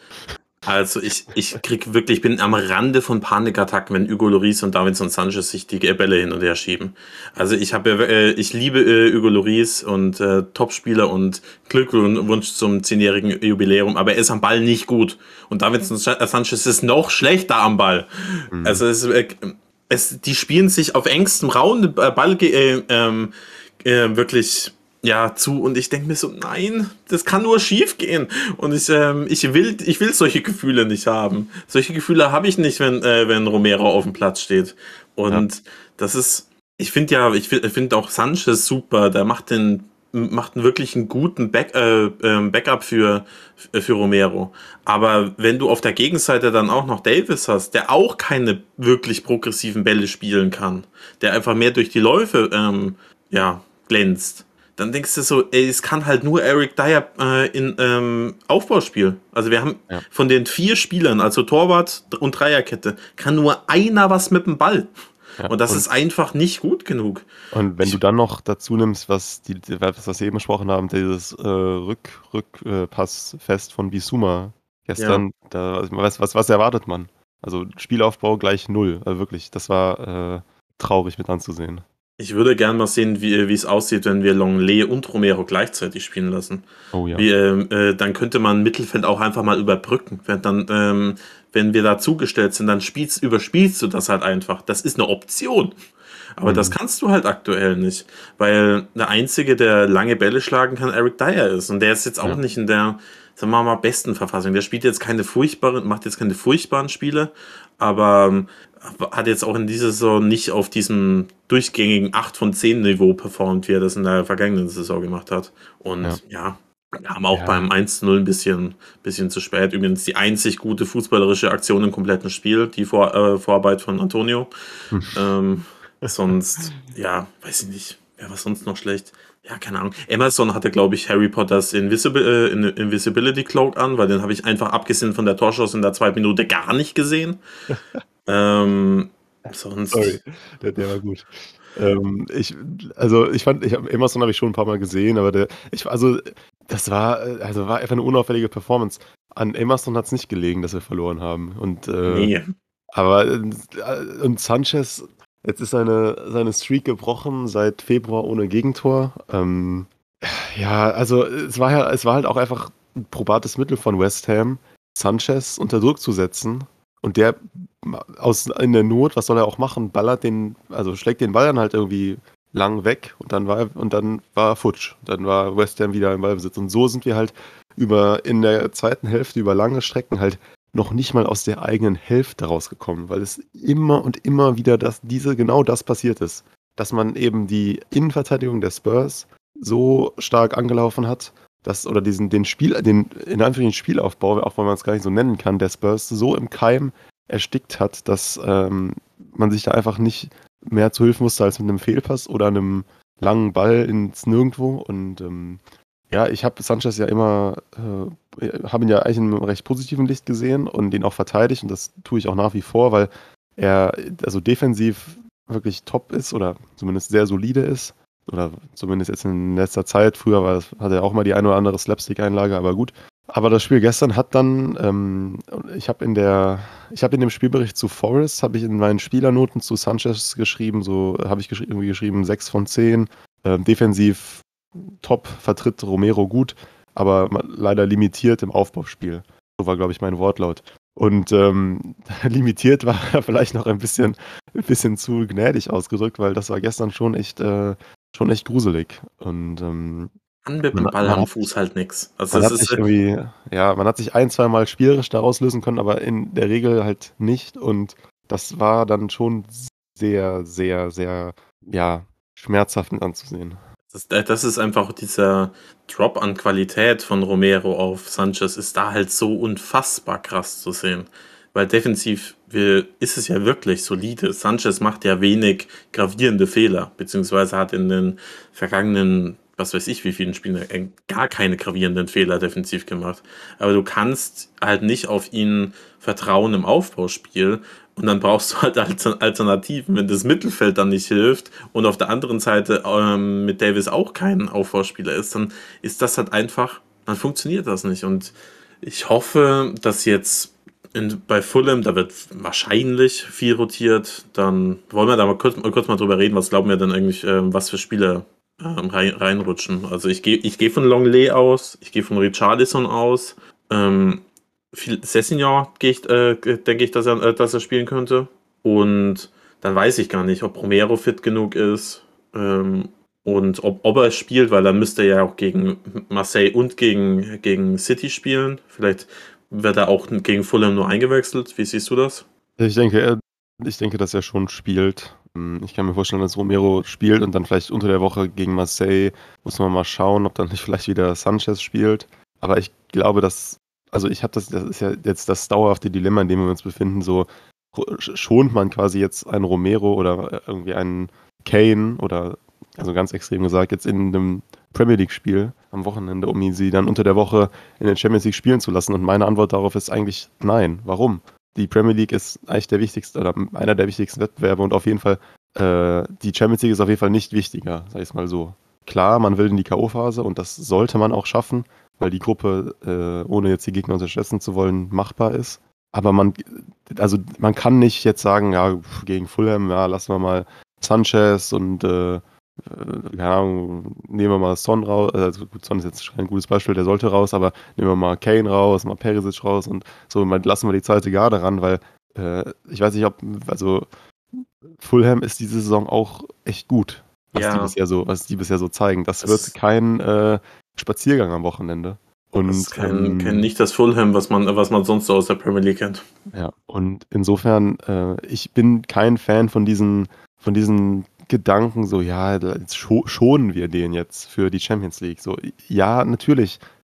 Also ich, ich krieg wirklich, ich bin am Rande von Panikattacken, wenn Hugo Lloris und Davinson Sanchez sich die Bälle hin und her schieben. Also ich habe, äh, ich liebe äh, Hugo Lloris und äh, Topspieler und Glückwunsch zum zehnjährigen Jubiläum, aber er ist am Ball nicht gut. Und Davinson Sanchez ist noch schlechter am Ball. Mhm. Also es, äh, es, die spielen sich auf engstem Raum Ball äh, ähm, äh, wirklich ja zu und ich denke mir so, nein, das kann nur schief gehen und ich ähm, ich will ich will solche Gefühle nicht haben. Solche Gefühle habe ich nicht, wenn äh, wenn Romero auf dem Platz steht und ja. Das ist, ich finde ja, ich finde find auch Sanchez super, der macht den macht einen wirklich einen guten Back, äh, Backup für für Romero. Aber wenn du auf der Gegenseite dann auch noch Davis hast, der auch keine wirklich progressiven Bälle spielen kann, der einfach mehr durch die Läufe ähm, ja glänzt, dann denkst du so, ey, es kann halt nur Eric Dyer äh, in ähm, Aufbauspiel. Also wir haben ja. von den vier Spielern, also Torwart und Dreierkette, kann nur einer was mit dem Ball. Ja, und das und, ist einfach nicht gut genug. Und wenn ich, du dann noch dazu nimmst, was die, was wir eben besprochen haben, dieses äh, Rück, Rückpassfest von Bissouma gestern, ja. da, was, was, was erwartet man? Also Spielaufbau gleich null. Also wirklich, das war äh, traurig mit anzusehen. Ich würde gerne mal sehen, wie, wie es aussieht, wenn wir Longley und Romero gleichzeitig spielen lassen. Oh ja. Wie, äh, dann könnte man Mittelfeld auch einfach mal überbrücken. Wenn, dann, ähm, wenn wir da zugestellt sind, dann spielst, überspielst du das halt einfach. Das ist eine Option. Aber mhm. das kannst du halt aktuell nicht. Weil der Einzige, der lange Bälle schlagen kann, Eric Dyer ist. Und der ist jetzt auch ja. nicht in der, sagen wir mal, besten Verfassung. Der spielt jetzt keine furchtbaren, macht jetzt keine furchtbaren Spiele, aber ähm, hat jetzt auch in dieser Saison nicht auf diesem durchgängigen acht von zehn Niveau performt, wie er das in der vergangenen Saison gemacht hat. Und ja, ja Kam auch Ja. beim eins zu null ein bisschen, bisschen zu spät. Übrigens die einzig gute fußballerische Aktion im kompletten Spiel, die Vor äh, Vorarbeit von Antonio. Ähm, sonst, ja, weiß ich nicht. Wer war sonst noch schlecht? Ja, keine Ahnung. Emerson hatte, glaube ich, Harry Potters Invisible, äh, In- Invisibility Cloak an, weil den habe ich einfach abgesehen von der Torschuss in der zweiten Minute gar nicht gesehen. Ähm, Sorry, sonst, der, der war gut. Ähm, ich, also ich fand, ich hab, Emerson habe ich schon ein paar Mal gesehen, aber der, ich, also das war, äh, also war einfach eine unauffällige Performance. An Emerson hat es nicht gelegen, dass wir verloren haben. Und äh, nee. aber äh, und Sanchez, jetzt ist seine, seine Streak gebrochen seit Februar ohne Gegentor. Ähm, ja, also es war ja, es war halt auch einfach ein probates Mittel von West Ham, Sanchez unter Druck zu setzen. Und der aus in der Not, was soll er auch machen? Ballert den, also schlägt den Ball dann halt irgendwie lang weg und dann war er, und dann war er futsch. Dann war West Ham wieder im Ballbesitz. Und so sind wir halt über in der zweiten Hälfte über lange Strecken halt noch nicht mal aus der eigenen Hälfte rausgekommen, weil es immer und immer wieder das, diese, genau das passiert ist. Dass man eben die Innenverteidigung der Spurs so stark angelaufen hat, dass, oder diesen, den Spiel, den, in Anführungszeichen Spielaufbau, auch wenn man es gar nicht so nennen kann, der Spurs so im Keim erstickt hat, dass ähm, man sich da einfach nicht mehr zu Hilfe musste als mit einem Fehlpass oder einem langen Ball ins Nirgendwo. Und ähm, ja, ich habe Sanchez ja immer, äh, habe ihn ja eigentlich in einem recht positiven Licht gesehen und ihn auch verteidigt und das tue ich auch nach wie vor, weil er also defensiv wirklich top ist oder zumindest sehr solide ist. Oder zumindest jetzt in letzter Zeit. Früher war das, hatte er auch mal die eine oder andere Slapstick-Einlage, aber gut. Aber das Spiel gestern hat dann, ähm, ich habe in der, ich habe in dem Spielbericht zu Forest, habe ich in meinen Spielernoten zu Sanchez geschrieben, so habe ich geschri irgendwie geschrieben, sechs von zehn. Ähm, defensiv top, vertritt Romero gut, aber ma- leider limitiert im Aufbauspiel. So war, glaube ich, mein Wortlaut. Und ähm, limitiert war er vielleicht noch ein bisschen, ein bisschen zu gnädig ausgedrückt, weil das war gestern schon echt, äh, schon echt gruselig. Und ähm, Kann mit man, dem Ball man am hat Fuß halt nix. Also man es hat ist, sich äh, irgendwie, ja, man hat sich ein, zwei Mal spielerisch daraus lösen können, aber in der Regel halt nicht. Und das war dann schon sehr, sehr, sehr, ja, schmerzhaft mit anzusehen. das, äh, das ist einfach dieser Drop an Qualität von Romero auf Sanchez ist da halt so unfassbar krass zu sehen. Weil defensiv wir, ist es ja wirklich solide. Sanchez macht ja wenig gravierende Fehler, beziehungsweise hat in den vergangenen, was weiß ich, wie vielen Spielen äh, gar keine gravierenden Fehler defensiv gemacht. Aber du kannst halt nicht auf ihn vertrauen im Aufbauspiel und dann brauchst du halt Alter- Alternativen, wenn das Mittelfeld dann nicht hilft und auf der anderen Seite ähm, mit Davis auch kein Aufbauspieler ist, dann ist das halt einfach, dann funktioniert das nicht. Und ich hoffe, dass jetzt in, bei Fulham, da wird wahrscheinlich viel rotiert. Dann wollen wir da mal kurz, mal kurz mal drüber reden, was glauben wir denn eigentlich, ähm, was für Spieler ähm, rein, reinrutschen. Also ich gehe ich geh von Longley aus, ich gehe von Richarlison aus. Ähm, viel Sessignon gehe ich, äh, denke ich, dass er, äh, dass er spielen könnte. Und dann weiß ich gar nicht, ob Romero fit genug ist ähm, und ob, ob er spielt, weil dann müsste er ja auch gegen Marseille und gegen, gegen City spielen. Vielleicht wird er auch gegen Fulham nur eingewechselt. Wie siehst du das? Ich denke, er, ich denke, dass er schon spielt. Hm, Ich kann mir vorstellen, dass Romero spielt und dann vielleicht unter der Woche gegen Marseille muss man mal schauen, ob dann nicht vielleicht wieder Sanchez spielt. Aber ich glaube, dass, also ich habe das, das ist ja jetzt das dauerhafte Dilemma, in dem wir uns befinden, so ro- schont man quasi jetzt einen Romero oder irgendwie einen Kane oder, also ganz extrem gesagt, jetzt in einem Premier League-Spiel am Wochenende, um ihn sie dann unter der Woche in der Champions League spielen zu lassen. Und meine Antwort darauf ist eigentlich nein. Warum? Die Premier League ist eigentlich der wichtigste oder einer der wichtigsten Wettbewerbe und auf jeden Fall, äh, die Champions League ist auf jeden Fall nicht wichtiger, sag ich es mal so. Klar, man will in die K O-Phase und das sollte man auch schaffen, weil die Gruppe, äh, ohne jetzt die Gegner unterschätzen zu wollen, machbar ist. Aber man, also man kann nicht jetzt sagen, ja, gegen Fulham, ja, lassen wir mal Sanchez und äh, äh, keine Ahnung, nehmen wir mal Son raus, also gut, Son ist jetzt kein gutes Beispiel, der sollte raus, aber nehmen wir mal Kane raus, mal Perisic raus und so, mal lassen wir die zweite Garde ran, weil äh, ich weiß nicht, ob, also Fulham ist diese Saison auch echt gut, was die Ja, bisher so, was die bisher so zeigen. Das wird es, kein äh, Spaziergang am Wochenende. es ist Und kein, kein ähm, nicht das Fulham, was man, was man sonst so aus der Premier League kennt. ja, und insofern, äh, ich bin kein Fan von diesen, von diesen Gedanken, so, ja, da- jetzt scho schonen wir den jetzt für die Champions League. So, ja, natürlich,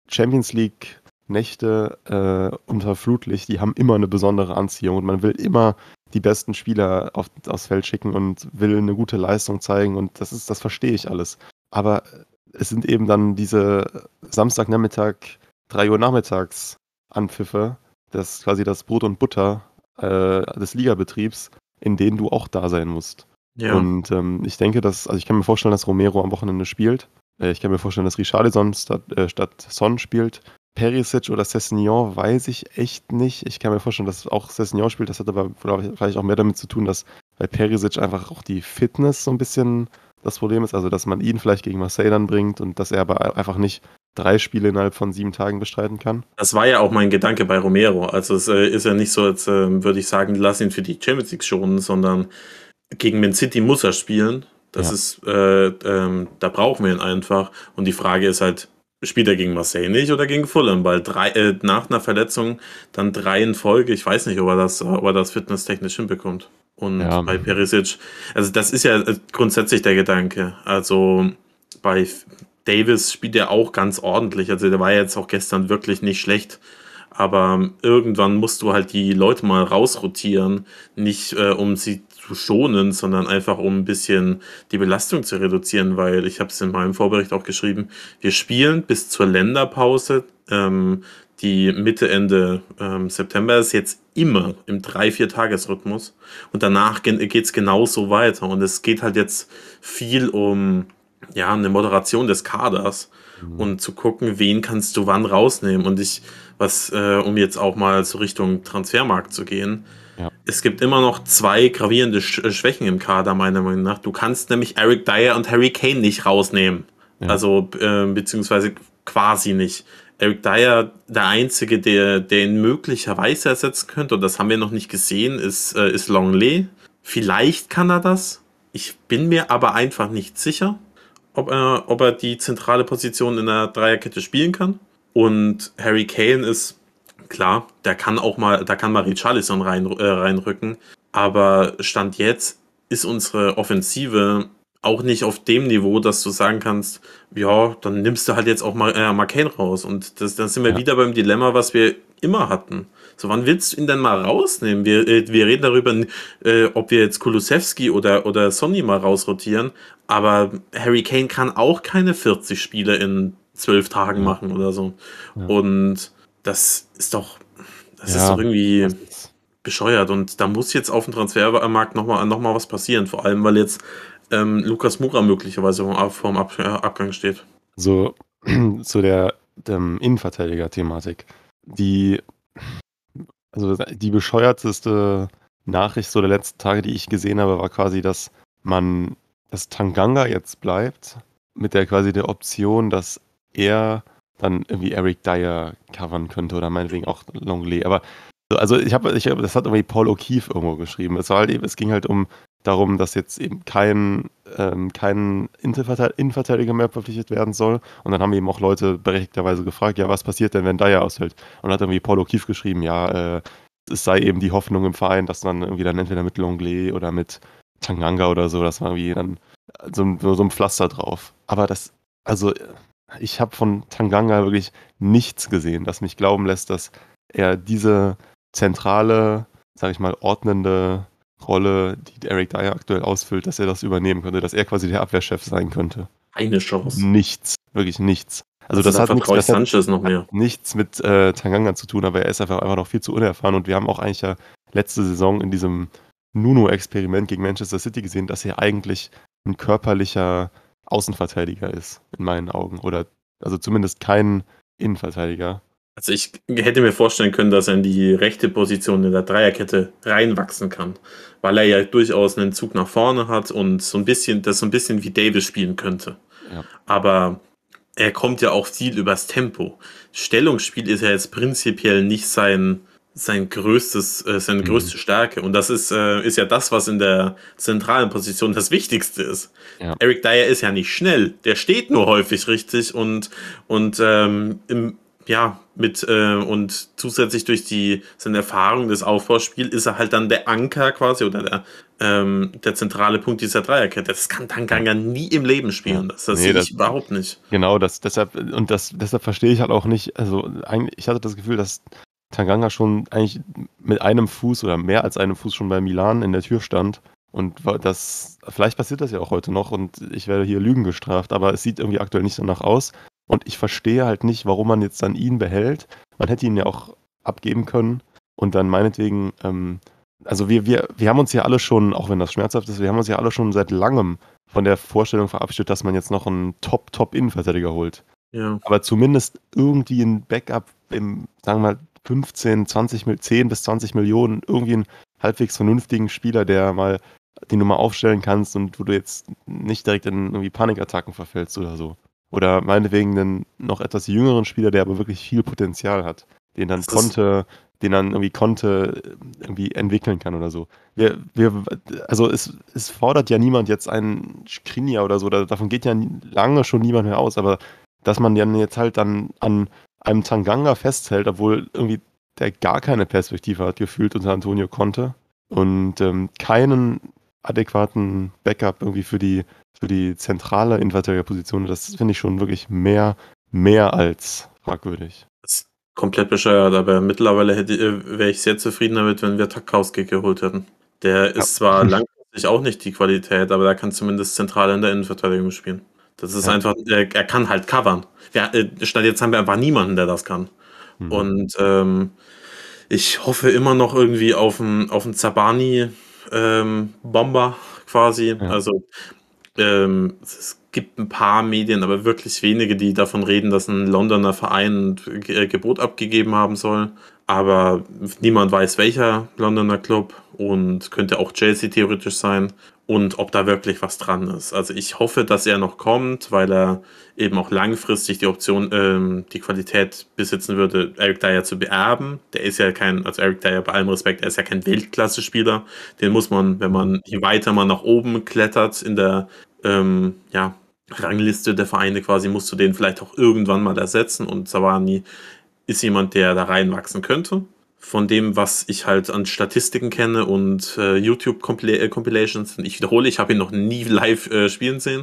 Champions League Nächte äh, unter Flutlicht, die haben immer eine besondere Anziehung und man will immer die besten Spieler auf, aufs Feld schicken und will eine gute Leistung zeigen und das ist, das verstehe ich alles. Aber es sind eben dann diese Samstagnachmittag, drei Uhr nachmittags Anpfiffe, das ist quasi das Brot und Butter äh, des Ligabetriebs, in denen du auch da sein musst. Ja. Und ähm, ich denke, dass, also ich kann mir vorstellen, dass Romero am Wochenende spielt. Äh, ich kann mir vorstellen, dass Richarlison statt, äh, statt Son spielt. Perisic oder Sessegnon weiß ich echt nicht. Ich kann mir vorstellen, dass auch Sessegnon spielt. Das hat aber vielleicht auch mehr damit zu tun, dass bei Perisic einfach auch die Fitness so ein bisschen das Problem ist. Also, dass man ihn vielleicht gegen Marseille dann bringt und dass er aber einfach nicht drei Spiele innerhalb von sieben Tagen bestreiten kann. Das war ja auch mein Gedanke bei Romero. Also es äh, ist ja nicht so, als äh, würde ich sagen, lass ihn für die Champions League schonen, sondern gegen Man City muss er spielen. Das Ja. ist, äh, ähm, da brauchen wir ihn einfach. Und die Frage ist halt, spielt er gegen Marseille nicht oder gegen Fulham? Weil drei, äh, nach einer Verletzung dann drei in Folge, ich weiß nicht, ob er das, ob er das fitnesstechnisch hinbekommt. Und Ja. bei Perisic, also das ist ja grundsätzlich der Gedanke. Also bei Davis spielt er auch ganz ordentlich. Also der war jetzt auch gestern wirklich nicht schlecht. Aber irgendwann musst du halt die Leute mal rausrotieren, nicht äh, um sie zu schonen, sondern einfach um ein bisschen die Belastung zu reduzieren, weil ich habe es in meinem Vorbericht auch geschrieben, wir spielen bis zur Länderpause, ähm, die Mitte, Ende ähm, September ist jetzt immer im drei vier Tagesrhythmus und danach geht es genauso weiter und es geht halt jetzt viel um ja, eine Moderation des Kaders Mhm. und zu gucken, wen kannst du wann rausnehmen und ich was, äh, um jetzt auch mal so Richtung Transfermarkt zu gehen. Ja. Es gibt immer noch zwei gravierende Sch- Schwächen im Kader, meiner Meinung nach. Du kannst nämlich Eric Dyer und Harry Kane nicht rausnehmen. Ja. Also, äh, beziehungsweise quasi nicht. Eric Dyer, der Einzige, der, der ihn möglicherweise ersetzen könnte, und das haben wir noch nicht gesehen, ist, äh, ist Longley. Vielleicht kann er das. Ich bin mir aber einfach nicht sicher, ob er, ob er die zentrale Position in der Dreierkette spielen kann. Und Harry Kane ist, klar, der kann auch mal, da kann mal Richarlison rein, äh, reinrücken. Aber Stand jetzt ist unsere Offensive auch nicht auf dem Niveau, dass du sagen kannst, ja, dann nimmst du halt jetzt auch mal, äh, mal Kane raus. Und das, dann sind wir Ja. wieder beim Dilemma, was wir immer hatten. So, wann willst du ihn denn mal rausnehmen? Wir, äh, wir reden darüber, äh, ob wir jetzt Kulusewski oder, oder Sonny mal rausrotieren. Aber Harry Kane kann auch keine vierzig Spiele in zwölf Tagen Ja. machen oder so. Ja. Und das ist doch, das Ja, ist doch irgendwie das ist- bescheuert. Und da muss jetzt auf dem Transfermarkt nochmal noch mal was passieren. Vor allem, weil jetzt ähm, Lukas Moura möglicherweise vom, Ab vom Ab Abgang steht. So zu der ähm, Innenverteidiger-Thematik. Die, also die bescheuerteste Nachricht so der letzten Tage, die ich gesehen habe, war quasi, dass man, dass Tanganga jetzt bleibt, mit der quasi der Option, dass er dann irgendwie Eric Dyer covern könnte oder meinetwegen auch Longley. Aber so, also ich habe, ich hab, das hat irgendwie Paul O'Keefe irgendwo geschrieben. Es war halt eben, es ging halt um darum, dass jetzt eben kein, ähm, kein Innenverteidiger, Innenverteidiger mehr verpflichtet werden soll. Und dann haben eben auch Leute berechtigterweise gefragt, ja, was passiert denn, wenn Dyer ausfällt? Und dann hat irgendwie Paul O'Keefe geschrieben, ja, äh, es sei eben die Hoffnung im Verein, dass dann irgendwie dann entweder mit Longley oder mit Tanganga oder so, das war irgendwie dann so, ein- so ein Pflaster drauf. Aber das, also ich habe von Tanganga wirklich nichts gesehen, das mich glauben lässt, dass er diese zentrale, sag ich mal, ordnende Rolle, die Eric Dyer aktuell ausfüllt, dass er das übernehmen könnte, dass er quasi der Abwehrchef sein könnte. Eine Chance. Nichts, wirklich nichts. Also, Also das da hat nichts, vertraue ich das hat Sanchez noch mehr. nichts mit äh, Tanganga zu tun, aber er ist einfach, einfach noch viel zu unerfahren und wir haben auch eigentlich ja letzte Saison in diesem Nuno-Experiment gegen Manchester City gesehen, dass er eigentlich ein körperlicher Außenverteidiger ist, in meinen Augen. Oder also zumindest kein Innenverteidiger. Also ich hätte mir vorstellen können, dass er in die rechte Position in der Dreierkette reinwachsen kann, weil er ja durchaus einen Zug nach vorne hat und so ein bisschen, das so ein bisschen wie Davis spielen könnte. Ja. Aber er kommt ja auch viel übers Tempo. Stellungsspiel ist ja jetzt prinzipiell nicht sein, sein größtes, äh, seine Mhm. größte Stärke. Und das ist, äh, ist ja das, was in der zentralen Position das Wichtigste ist. Ja. Eric Dyer ist ja nicht schnell, der steht nur häufig richtig und, und ähm, im, ja, mit äh, und zusätzlich durch die seine Erfahrung des Aufbauspiels ist er halt dann der Anker quasi oder der, ähm, der zentrale Punkt dieser Dreierkette. Das kann Ja, Tanganga nie im Leben ja. spielen. Das, das Nee, sehe das, ich überhaupt nicht. genau, das, deshalb, und das, deshalb verstehe ich halt auch nicht, also eigentlich, ich hatte das Gefühl, dass Tanganga schon eigentlich mit einem Fuß oder mehr als einem Fuß schon bei Milan in der Tür stand. Und wa- das, vielleicht passiert das ja auch heute noch und ich werde hier Lügen gestraft, aber es sieht irgendwie aktuell nicht danach aus. Und ich verstehe halt nicht, warum man jetzt dann ihn behält. Man hätte ihn ja auch abgeben können und dann meinetwegen, ähm, also wir, wir, wir haben uns ja alle schon, auch wenn das schmerzhaft ist, wir haben uns ja alle schon seit langem von der Vorstellung verabschiedet, dass man jetzt noch einen Top-Top-Innenverteidiger holt. Ja. Aber zumindest irgendwie ein Backup im, sagen wir mal, fünfzehn, zwanzig, Mil- zehn bis zwanzig Millionen, irgendwie einen halbwegs vernünftigen Spieler, der mal, den du mal aufstellen kannst und wo du jetzt nicht direkt in irgendwie Panikattacken verfällst oder so. Oder meinetwegen einen noch etwas jüngeren Spieler, der aber wirklich viel Potenzial hat, den dann Das ist, konnte, den dann irgendwie konnte, irgendwie entwickeln kann oder so. Wir, wir, also es, es fordert ja niemand jetzt einen Skriniar oder so, da, davon geht ja lange schon niemand mehr aus, aber dass man dann jetzt halt dann an einem Tanganga festhält, obwohl irgendwie der gar keine Perspektive hat gefühlt unter Antonio Conte und ähm, keinen adäquaten Backup irgendwie für die für die zentrale Innenverteidigerposition, das finde ich schon wirklich mehr mehr als fragwürdig. das ist komplett bescheuert, aber mittlerweile hätte, äh, wäre ich sehr zufrieden damit, wenn wir Tarkowski geholt hätten. Der Ja. ist zwar langfristig auch nicht die Qualität, aber der kann zumindest zentral in der Innenverteidigung spielen. Das ist Ja. einfach, er, er kann halt covern. Ja, äh, statt jetzt haben wir einfach niemanden, der das kann. Mhm. Und ähm, ich hoffe immer noch irgendwie auf einen auf einen Zabani ähm, Bomber quasi. Ja. Also ähm, es gibt ein paar Medien, aber wirklich wenige, die davon reden, dass ein Londoner Verein ein Ge- äh, Gebot abgegeben haben soll. Aber niemand weiß, welcher Londoner Club und könnte auch Chelsea theoretisch sein und ob da wirklich was dran ist. Also ich hoffe, dass er noch kommt, weil er eben auch langfristig die Option, ähm, die Qualität besitzen würde, Eric Dyer zu beerben. Der ist ja kein, also Eric Dyer bei allem Respekt, er ist ja kein Weltklasse-Spieler. Den muss man, wenn man, je weiter man nach oben klettert in der ähm, ja, Rangliste der Vereine quasi, musst du den vielleicht auch irgendwann mal ersetzen und Savani ist jemand, der da reinwachsen könnte. Von dem, was ich halt an Statistiken kenne und äh, YouTube-Compilations, ich wiederhole, ich habe ihn noch nie live äh, spielen sehen,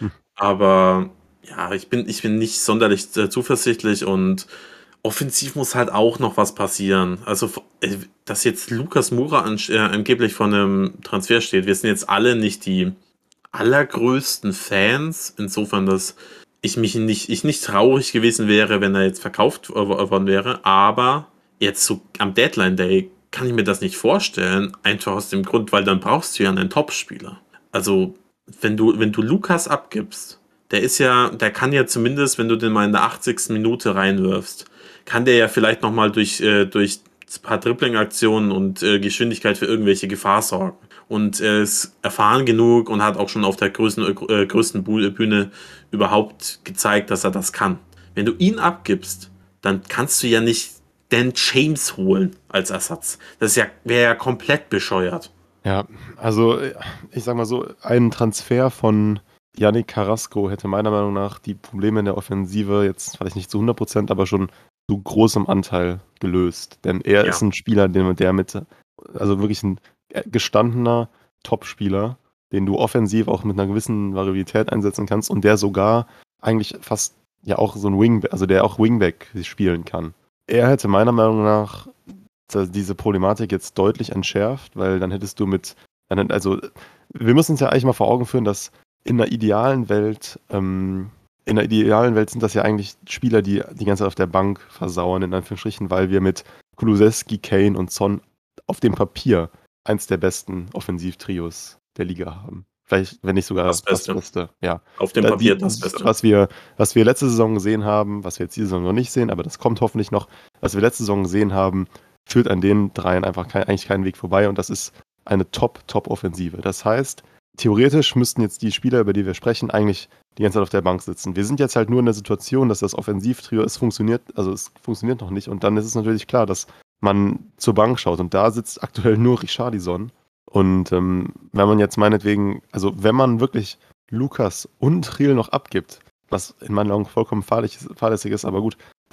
aber ja, ich bin, ich bin nicht sonderlich äh, zuversichtlich und offensiv muss halt auch noch was passieren. Also, äh, dass jetzt Lukas Moura an, äh, angeblich von einem Transfer steht, wir sind jetzt alle nicht die allergrößten Fans, insofern, dass ich mich nicht, ich nicht traurig gewesen wäre, wenn er jetzt verkauft äh, worden wäre, aber jetzt so am Deadline Day kann ich mir das nicht vorstellen, einfach aus dem Grund, weil dann brauchst du ja einen Topspieler. Also, wenn du, wenn du Lukas abgibst, der ist ja, der kann ja zumindest, wenn du den mal in der achtzigsten Minute reinwirfst, kann der ja vielleicht nochmal durch, äh, durch ein paar Dribbling-Aktionen und äh, Geschwindigkeit für irgendwelche Gefahr sorgen. Und er ist erfahren genug und hat auch schon auf der größten, äh, größten Bühne überhaupt gezeigt, dass er das kann. Wenn du ihn abgibst, dann kannst du ja nicht Dan James holen als Ersatz. Das ja, wäre ja komplett bescheuert. Ja, also ich sag mal so, ein Transfer von Yannick Carrasco hätte meiner Meinung nach die Probleme in der Offensive jetzt vielleicht nicht zu hundert Prozent, aber schon zu großem Anteil gelöst. Denn er Ja. ist ein Spieler, den, der mit, also wirklich ein gestandener Topspieler, den du offensiv auch mit einer gewissen Variabilität einsetzen kannst und der sogar eigentlich fast ja auch so ein Wingback, also der auch Wingback spielen kann. Er hätte meiner Meinung nach diese Problematik jetzt deutlich entschärft, weil dann hättest du mit, dann, also wir müssen uns ja eigentlich mal vor Augen führen, dass in einer idealen Welt, ähm, in einer idealen Welt sind das ja eigentlich Spieler, die die ganze Zeit auf der Bank versauern, in Anführungsstrichen, weil wir mit Kulusevski, Kane und Son auf dem Papier eins der besten Offensivtrios der Liga haben. Vielleicht, wenn nicht sogar Das das Beste. Beste. Ja. Auf dem Da, Papier die, das Beste. Was wir, was wir letzte Saison gesehen haben, was wir jetzt diese Saison noch nicht sehen, aber das kommt hoffentlich noch, was wir letzte Saison gesehen haben, führt an den dreien einfach kein, eigentlich keinen Weg vorbei und das ist eine Top-Top-Offensive. Das heißt, theoretisch müssten jetzt die Spieler, über die wir sprechen, eigentlich die ganze Zeit auf der Bank sitzen. Wir sind jetzt halt nur in der Situation, dass das Offensivtrio, es funktioniert, also es funktioniert noch nicht und dann ist es natürlich klar, dass man zur Bank schaut und da sitzt aktuell nur Richarlison und ähm, wenn man jetzt meinetwegen, also wenn man wirklich Lukas und Riel noch abgibt, was in meinen Augen vollkommen fahrlässig ist, fahrlässig ist, aber gut,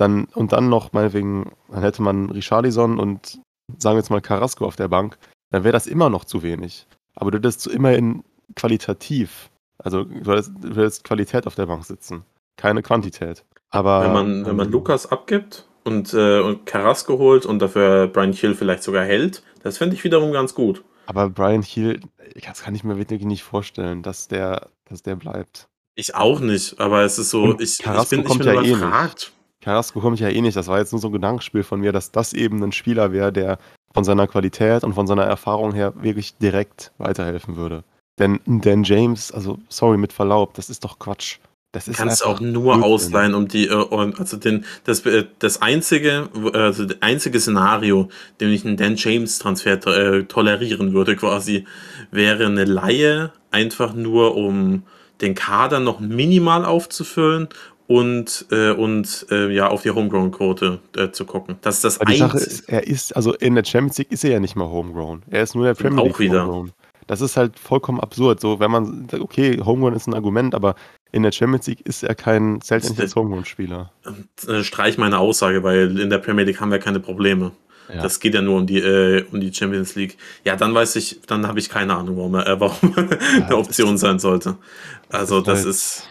dann und dann noch meinetwegen, dann hätte man Richarlison und sagen wir jetzt mal Carrasco auf der Bank, dann wäre das immer noch zu wenig. Aber du hättest immerhin qualitativ, also du hättest, du hättest Qualität auf der Bank sitzen, keine Quantität. Aber Wenn man, wenn man ähm, Lukas abgibt und, äh, und Carrasco holt und dafür Brian Hill vielleicht sogar hält, das fände ich wiederum ganz gut. aber Brian Hill, das kann ich mir wirklich nicht vorstellen, dass der, dass der bleibt. Ich auch nicht, aber es ist so, Und ich, ich Carrasco bin, ich kommt bin ja eh nicht. überfragt. Carrasco kommt ja eh nicht. Das war jetzt nur so ein Gedankenspiel von mir, dass das eben ein Spieler wäre, der von seiner Qualität und von seiner Erfahrung her wirklich direkt weiterhelfen würde. Denn Dan James, also sorry, mit Verlaub, das ist doch Quatsch. Das ist Kannst einfach auch nur Blödsinn. ausleihen, um die, äh, und- also den, das, äh, das einzige, äh, also das einzige Szenario, dem ich einen Dan James Transfer to- äh, tolerieren würde, quasi, wäre eine Leihe, einfach nur um den Kader noch minimal aufzufüllen und, äh, und äh, ja, auf die Homegrown-Quote äh, zu gucken. Das ist das Aber die Sache einzige. ist, er ist, also in der Champions League ist er ja nicht mal homegrown. Er ist nur der Premier League Auch wieder. homegrown. Das ist halt vollkommen absurd. So, wenn man sagt, okay, homegrown ist ein Argument, aber in der Champions League ist er kein, zählt er nicht als Homegrown-Spieler. Äh, Streich meine Aussage, weil in der Premier League haben wir keine Probleme. Ja. Das geht ja nur um die, äh, um die Champions League. Ja, dann weiß ich, dann habe ich keine Ahnung, warum er, äh, warum Ja, eine Option sein sollte. Also ist das halt- ist.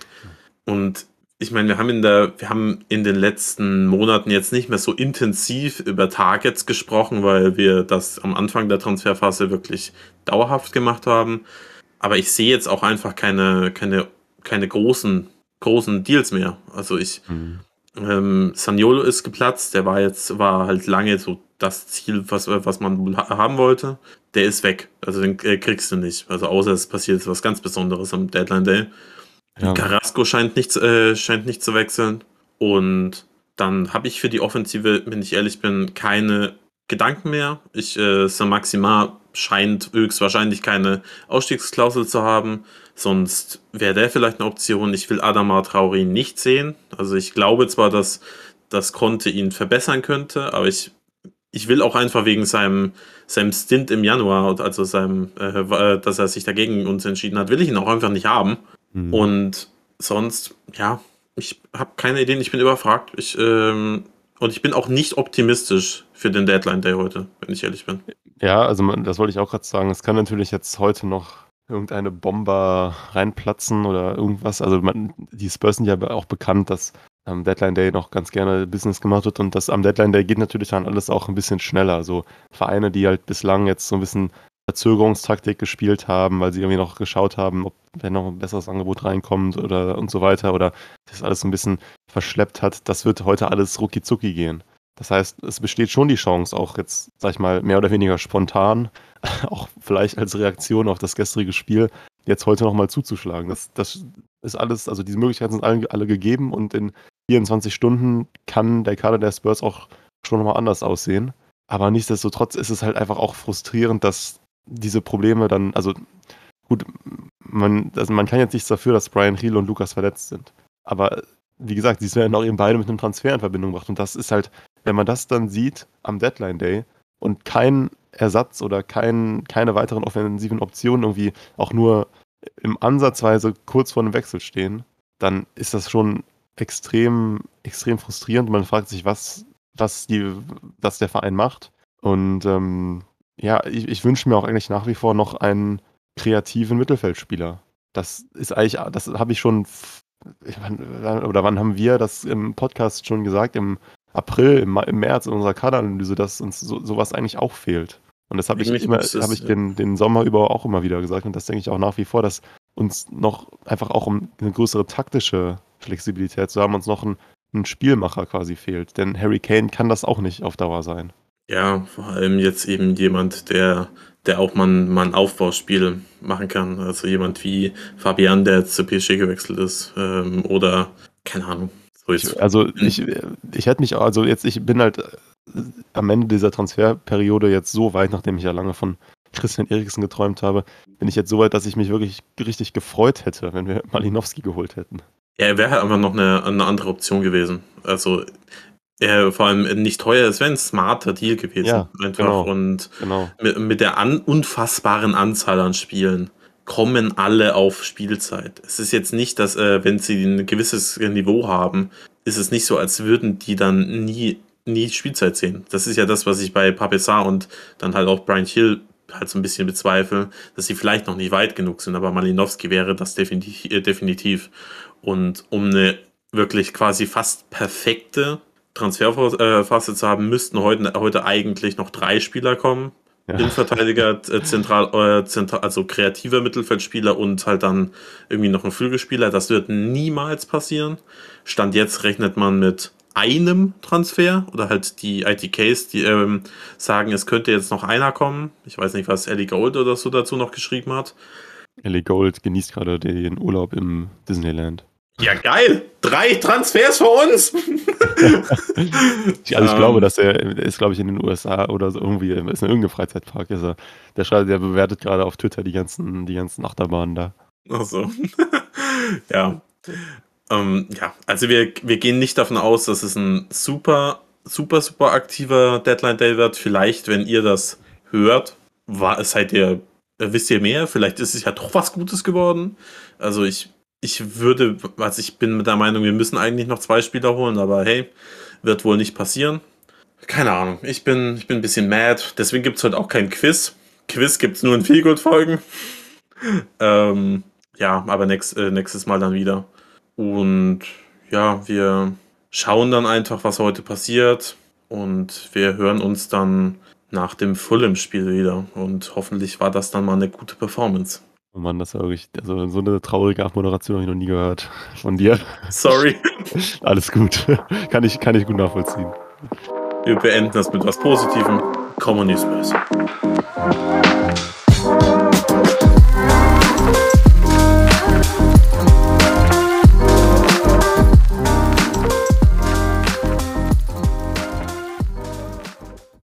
Und ich meine, wir haben in der, wir haben in den letzten Monaten jetzt nicht mehr so intensiv über Targets gesprochen, weil wir das am Anfang der Transferphase wirklich dauerhaft gemacht haben. Aber ich sehe jetzt auch einfach keine, keine, keine großen, großen Deals mehr. Also ich, Mhm. ähm, Zaniolo ist geplatzt, der war jetzt, war halt lange so das Ziel, was, was man wohl ha- haben wollte. Der ist weg. Also den äh, kriegst du nicht. Also außer es passiert jetzt was ganz Besonderes am Deadline Day. Ja. Carrasco scheint nicht, zu- äh, scheint nicht zu wechseln. Und dann habe ich für die Offensive, wenn ich ehrlich bin, keine Gedanken mehr. Ich, äh, Saint-Maximin scheint höchstwahrscheinlich keine Ausstiegsklausel zu haben. Sonst wäre der vielleicht eine Option. Ich will Adama Traoré nicht sehen. Also ich glaube zwar, dass das Conte ihn verbessern könnte, aber ich, ich will auch einfach wegen seinem, seinem Stint im Januar, also seinem, äh, dass er sich dagegen uns entschieden hat, will ich ihn auch einfach nicht haben. Mhm. Und sonst, ja, ich habe keine Ideen, ich bin überfragt. Ich, ähm, und ich bin auch nicht optimistisch für den Deadline Day heute, wenn ich ehrlich bin. Ja, also man, das wollte ich auch gerade sagen. Es kann natürlich jetzt heute noch irgendeine Bombe reinplatzen oder irgendwas. Also man, die Spurs sind ja auch bekannt, dass am Deadline Day noch ganz gerne Business gemacht wird und das am Deadline Day geht natürlich dann alles auch ein bisschen schneller. So Vereine, die halt bislang jetzt so ein bisschen Verzögerungstaktik gespielt haben, weil sie irgendwie noch geschaut haben, ob wenn noch ein besseres Angebot reinkommt oder und so weiter oder das alles so ein bisschen verschleppt hat, das wird heute alles rucki zucki gehen. Das heißt, es besteht schon die Chance, auch jetzt, sag ich mal, mehr oder weniger spontan, auch vielleicht als Reaktion auf das gestrige Spiel, jetzt heute nochmal zuzuschlagen. Das, das ist alles, also diese Möglichkeiten sind alle, alle gegeben und in vierundzwanzig Stunden kann der Kader der Spurs auch schon nochmal anders aussehen. Aber nichtsdestotrotz ist es halt einfach auch frustrierend, dass diese Probleme dann, also gut, man, also man kann jetzt nichts dafür, dass Brian Hill und Lukas verletzt sind. Aber wie gesagt, sie werden auch eben beide mit einem Transfer in Verbindung gebracht. Und das ist halt, wenn man das dann sieht am Deadline Day und kein Ersatz oder kein, keine weiteren offensiven Optionen irgendwie auch nur im Ansatzweise kurz vor einem Wechsel stehen, dann ist das schon extrem, extrem frustrierend. Man fragt sich, was, was, die, was der Verein macht. Und ähm, ja, ich, ich wünsche mir auch eigentlich nach wie vor noch einen kreativen Mittelfeldspieler. Das ist eigentlich, das habe ich schon, ich mein, oder wann haben wir das im Podcast schon gesagt? Im April, im, im März in unserer Kaderanalyse, dass uns so, sowas eigentlich auch fehlt. Und das habe ich immer, habe ich den, den Sommer über auch immer wieder gesagt. Und das denke ich auch nach wie vor, dass uns noch einfach auch um eine größere taktische Flexibilität zu haben, uns noch ein, ein Spielmacher quasi fehlt. Denn Harry Kane kann das auch nicht auf Dauer sein. Ja, vor allem jetzt eben jemand, der, der auch mal, mal ein Aufbauspiel machen kann. Also jemand wie Fabian, der jetzt zu P S G gewechselt ist. Ähm, oder, keine Ahnung. So ist Ich, also ich, ich hätte mich, also jetzt, ich bin halt am Ende dieser Transferperiode jetzt so weit, nachdem ich ja lange von Christian Eriksen geträumt habe, bin ich jetzt so weit, dass ich mich wirklich richtig gefreut hätte, wenn wir Malinowski geholt hätten. Ja, er wäre halt einfach noch eine, eine andere Option gewesen. Also er vor allem nicht teuer, es wäre ein smarter Deal gewesen. Ja, einfach. genau, Und genau. mit, mit der an, unfassbaren Anzahl an Spielen kommen alle auf Spielzeit. Es ist jetzt nicht, dass, äh, wenn sie ein gewisses Niveau haben, ist es nicht so, als würden die dann nie, nie Spielzeit sehen. Das ist ja das, was ich bei Pape Sarr und dann halt auch Brian Hill halt so ein bisschen bezweifle, dass sie vielleicht noch nicht weit genug sind, aber Malinowski wäre das definitiv. Äh, definitiv. Und um eine wirklich quasi fast perfekte Transferphase zu haben, müssten heute, heute eigentlich noch drei Spieler kommen. Ja. Innenverteidiger, äh, zentral, äh, zentral, also kreativer Mittelfeldspieler und halt dann irgendwie noch ein Flügelspieler. Das wird niemals passieren. Stand jetzt rechnet man mit einem Transfer oder halt die I T Ks, die ähm, sagen, es könnte jetzt noch einer kommen. Ich weiß nicht, was Ellie Gold oder so dazu noch geschrieben hat. Ellie Gold genießt gerade den Urlaub im Disneyland. Ja, geil! Drei Transfers für uns! Also ich um, glaube, dass er ist, glaube ich, in den U S A oder so irgendwie, ist in irgendeinem Freizeitpark, ist er. Der schreibt, der bewertet gerade auf Twitter die ganzen, die ganzen Achterbahnen da. Ach so. Ja. Ähm, ja, also wir, wir gehen nicht davon aus, dass es ein super, super, super aktiver Deadline Day wird. Vielleicht, wenn ihr das hört, war, seid ihr, wisst ihr mehr, vielleicht ist es ja doch was Gutes geworden. Also ich Ich würde, also ich bin mit der Meinung, wir müssen eigentlich noch zwei Spieler holen, aber hey, wird wohl nicht passieren. Keine Ahnung, ich bin, ich bin ein bisschen mad, deswegen gibt es heute auch kein Quiz. Quiz gibt es nur in Feelgood-Folgen. ähm, ja, aber nächst, äh, nächstes Mal dann wieder. Und ja, wir schauen dann einfach, was heute passiert und wir hören uns dann nach dem Fulham-Spiel wieder und hoffentlich war das dann mal eine gute Performance. Oh Mann, das war wirklich, also so eine traurige Abmoderation habe ich noch nie gehört von dir. Sorry. Alles gut. Kann ich, kann ich gut nachvollziehen. Wir beenden das mit was Positivem. Kommunismus.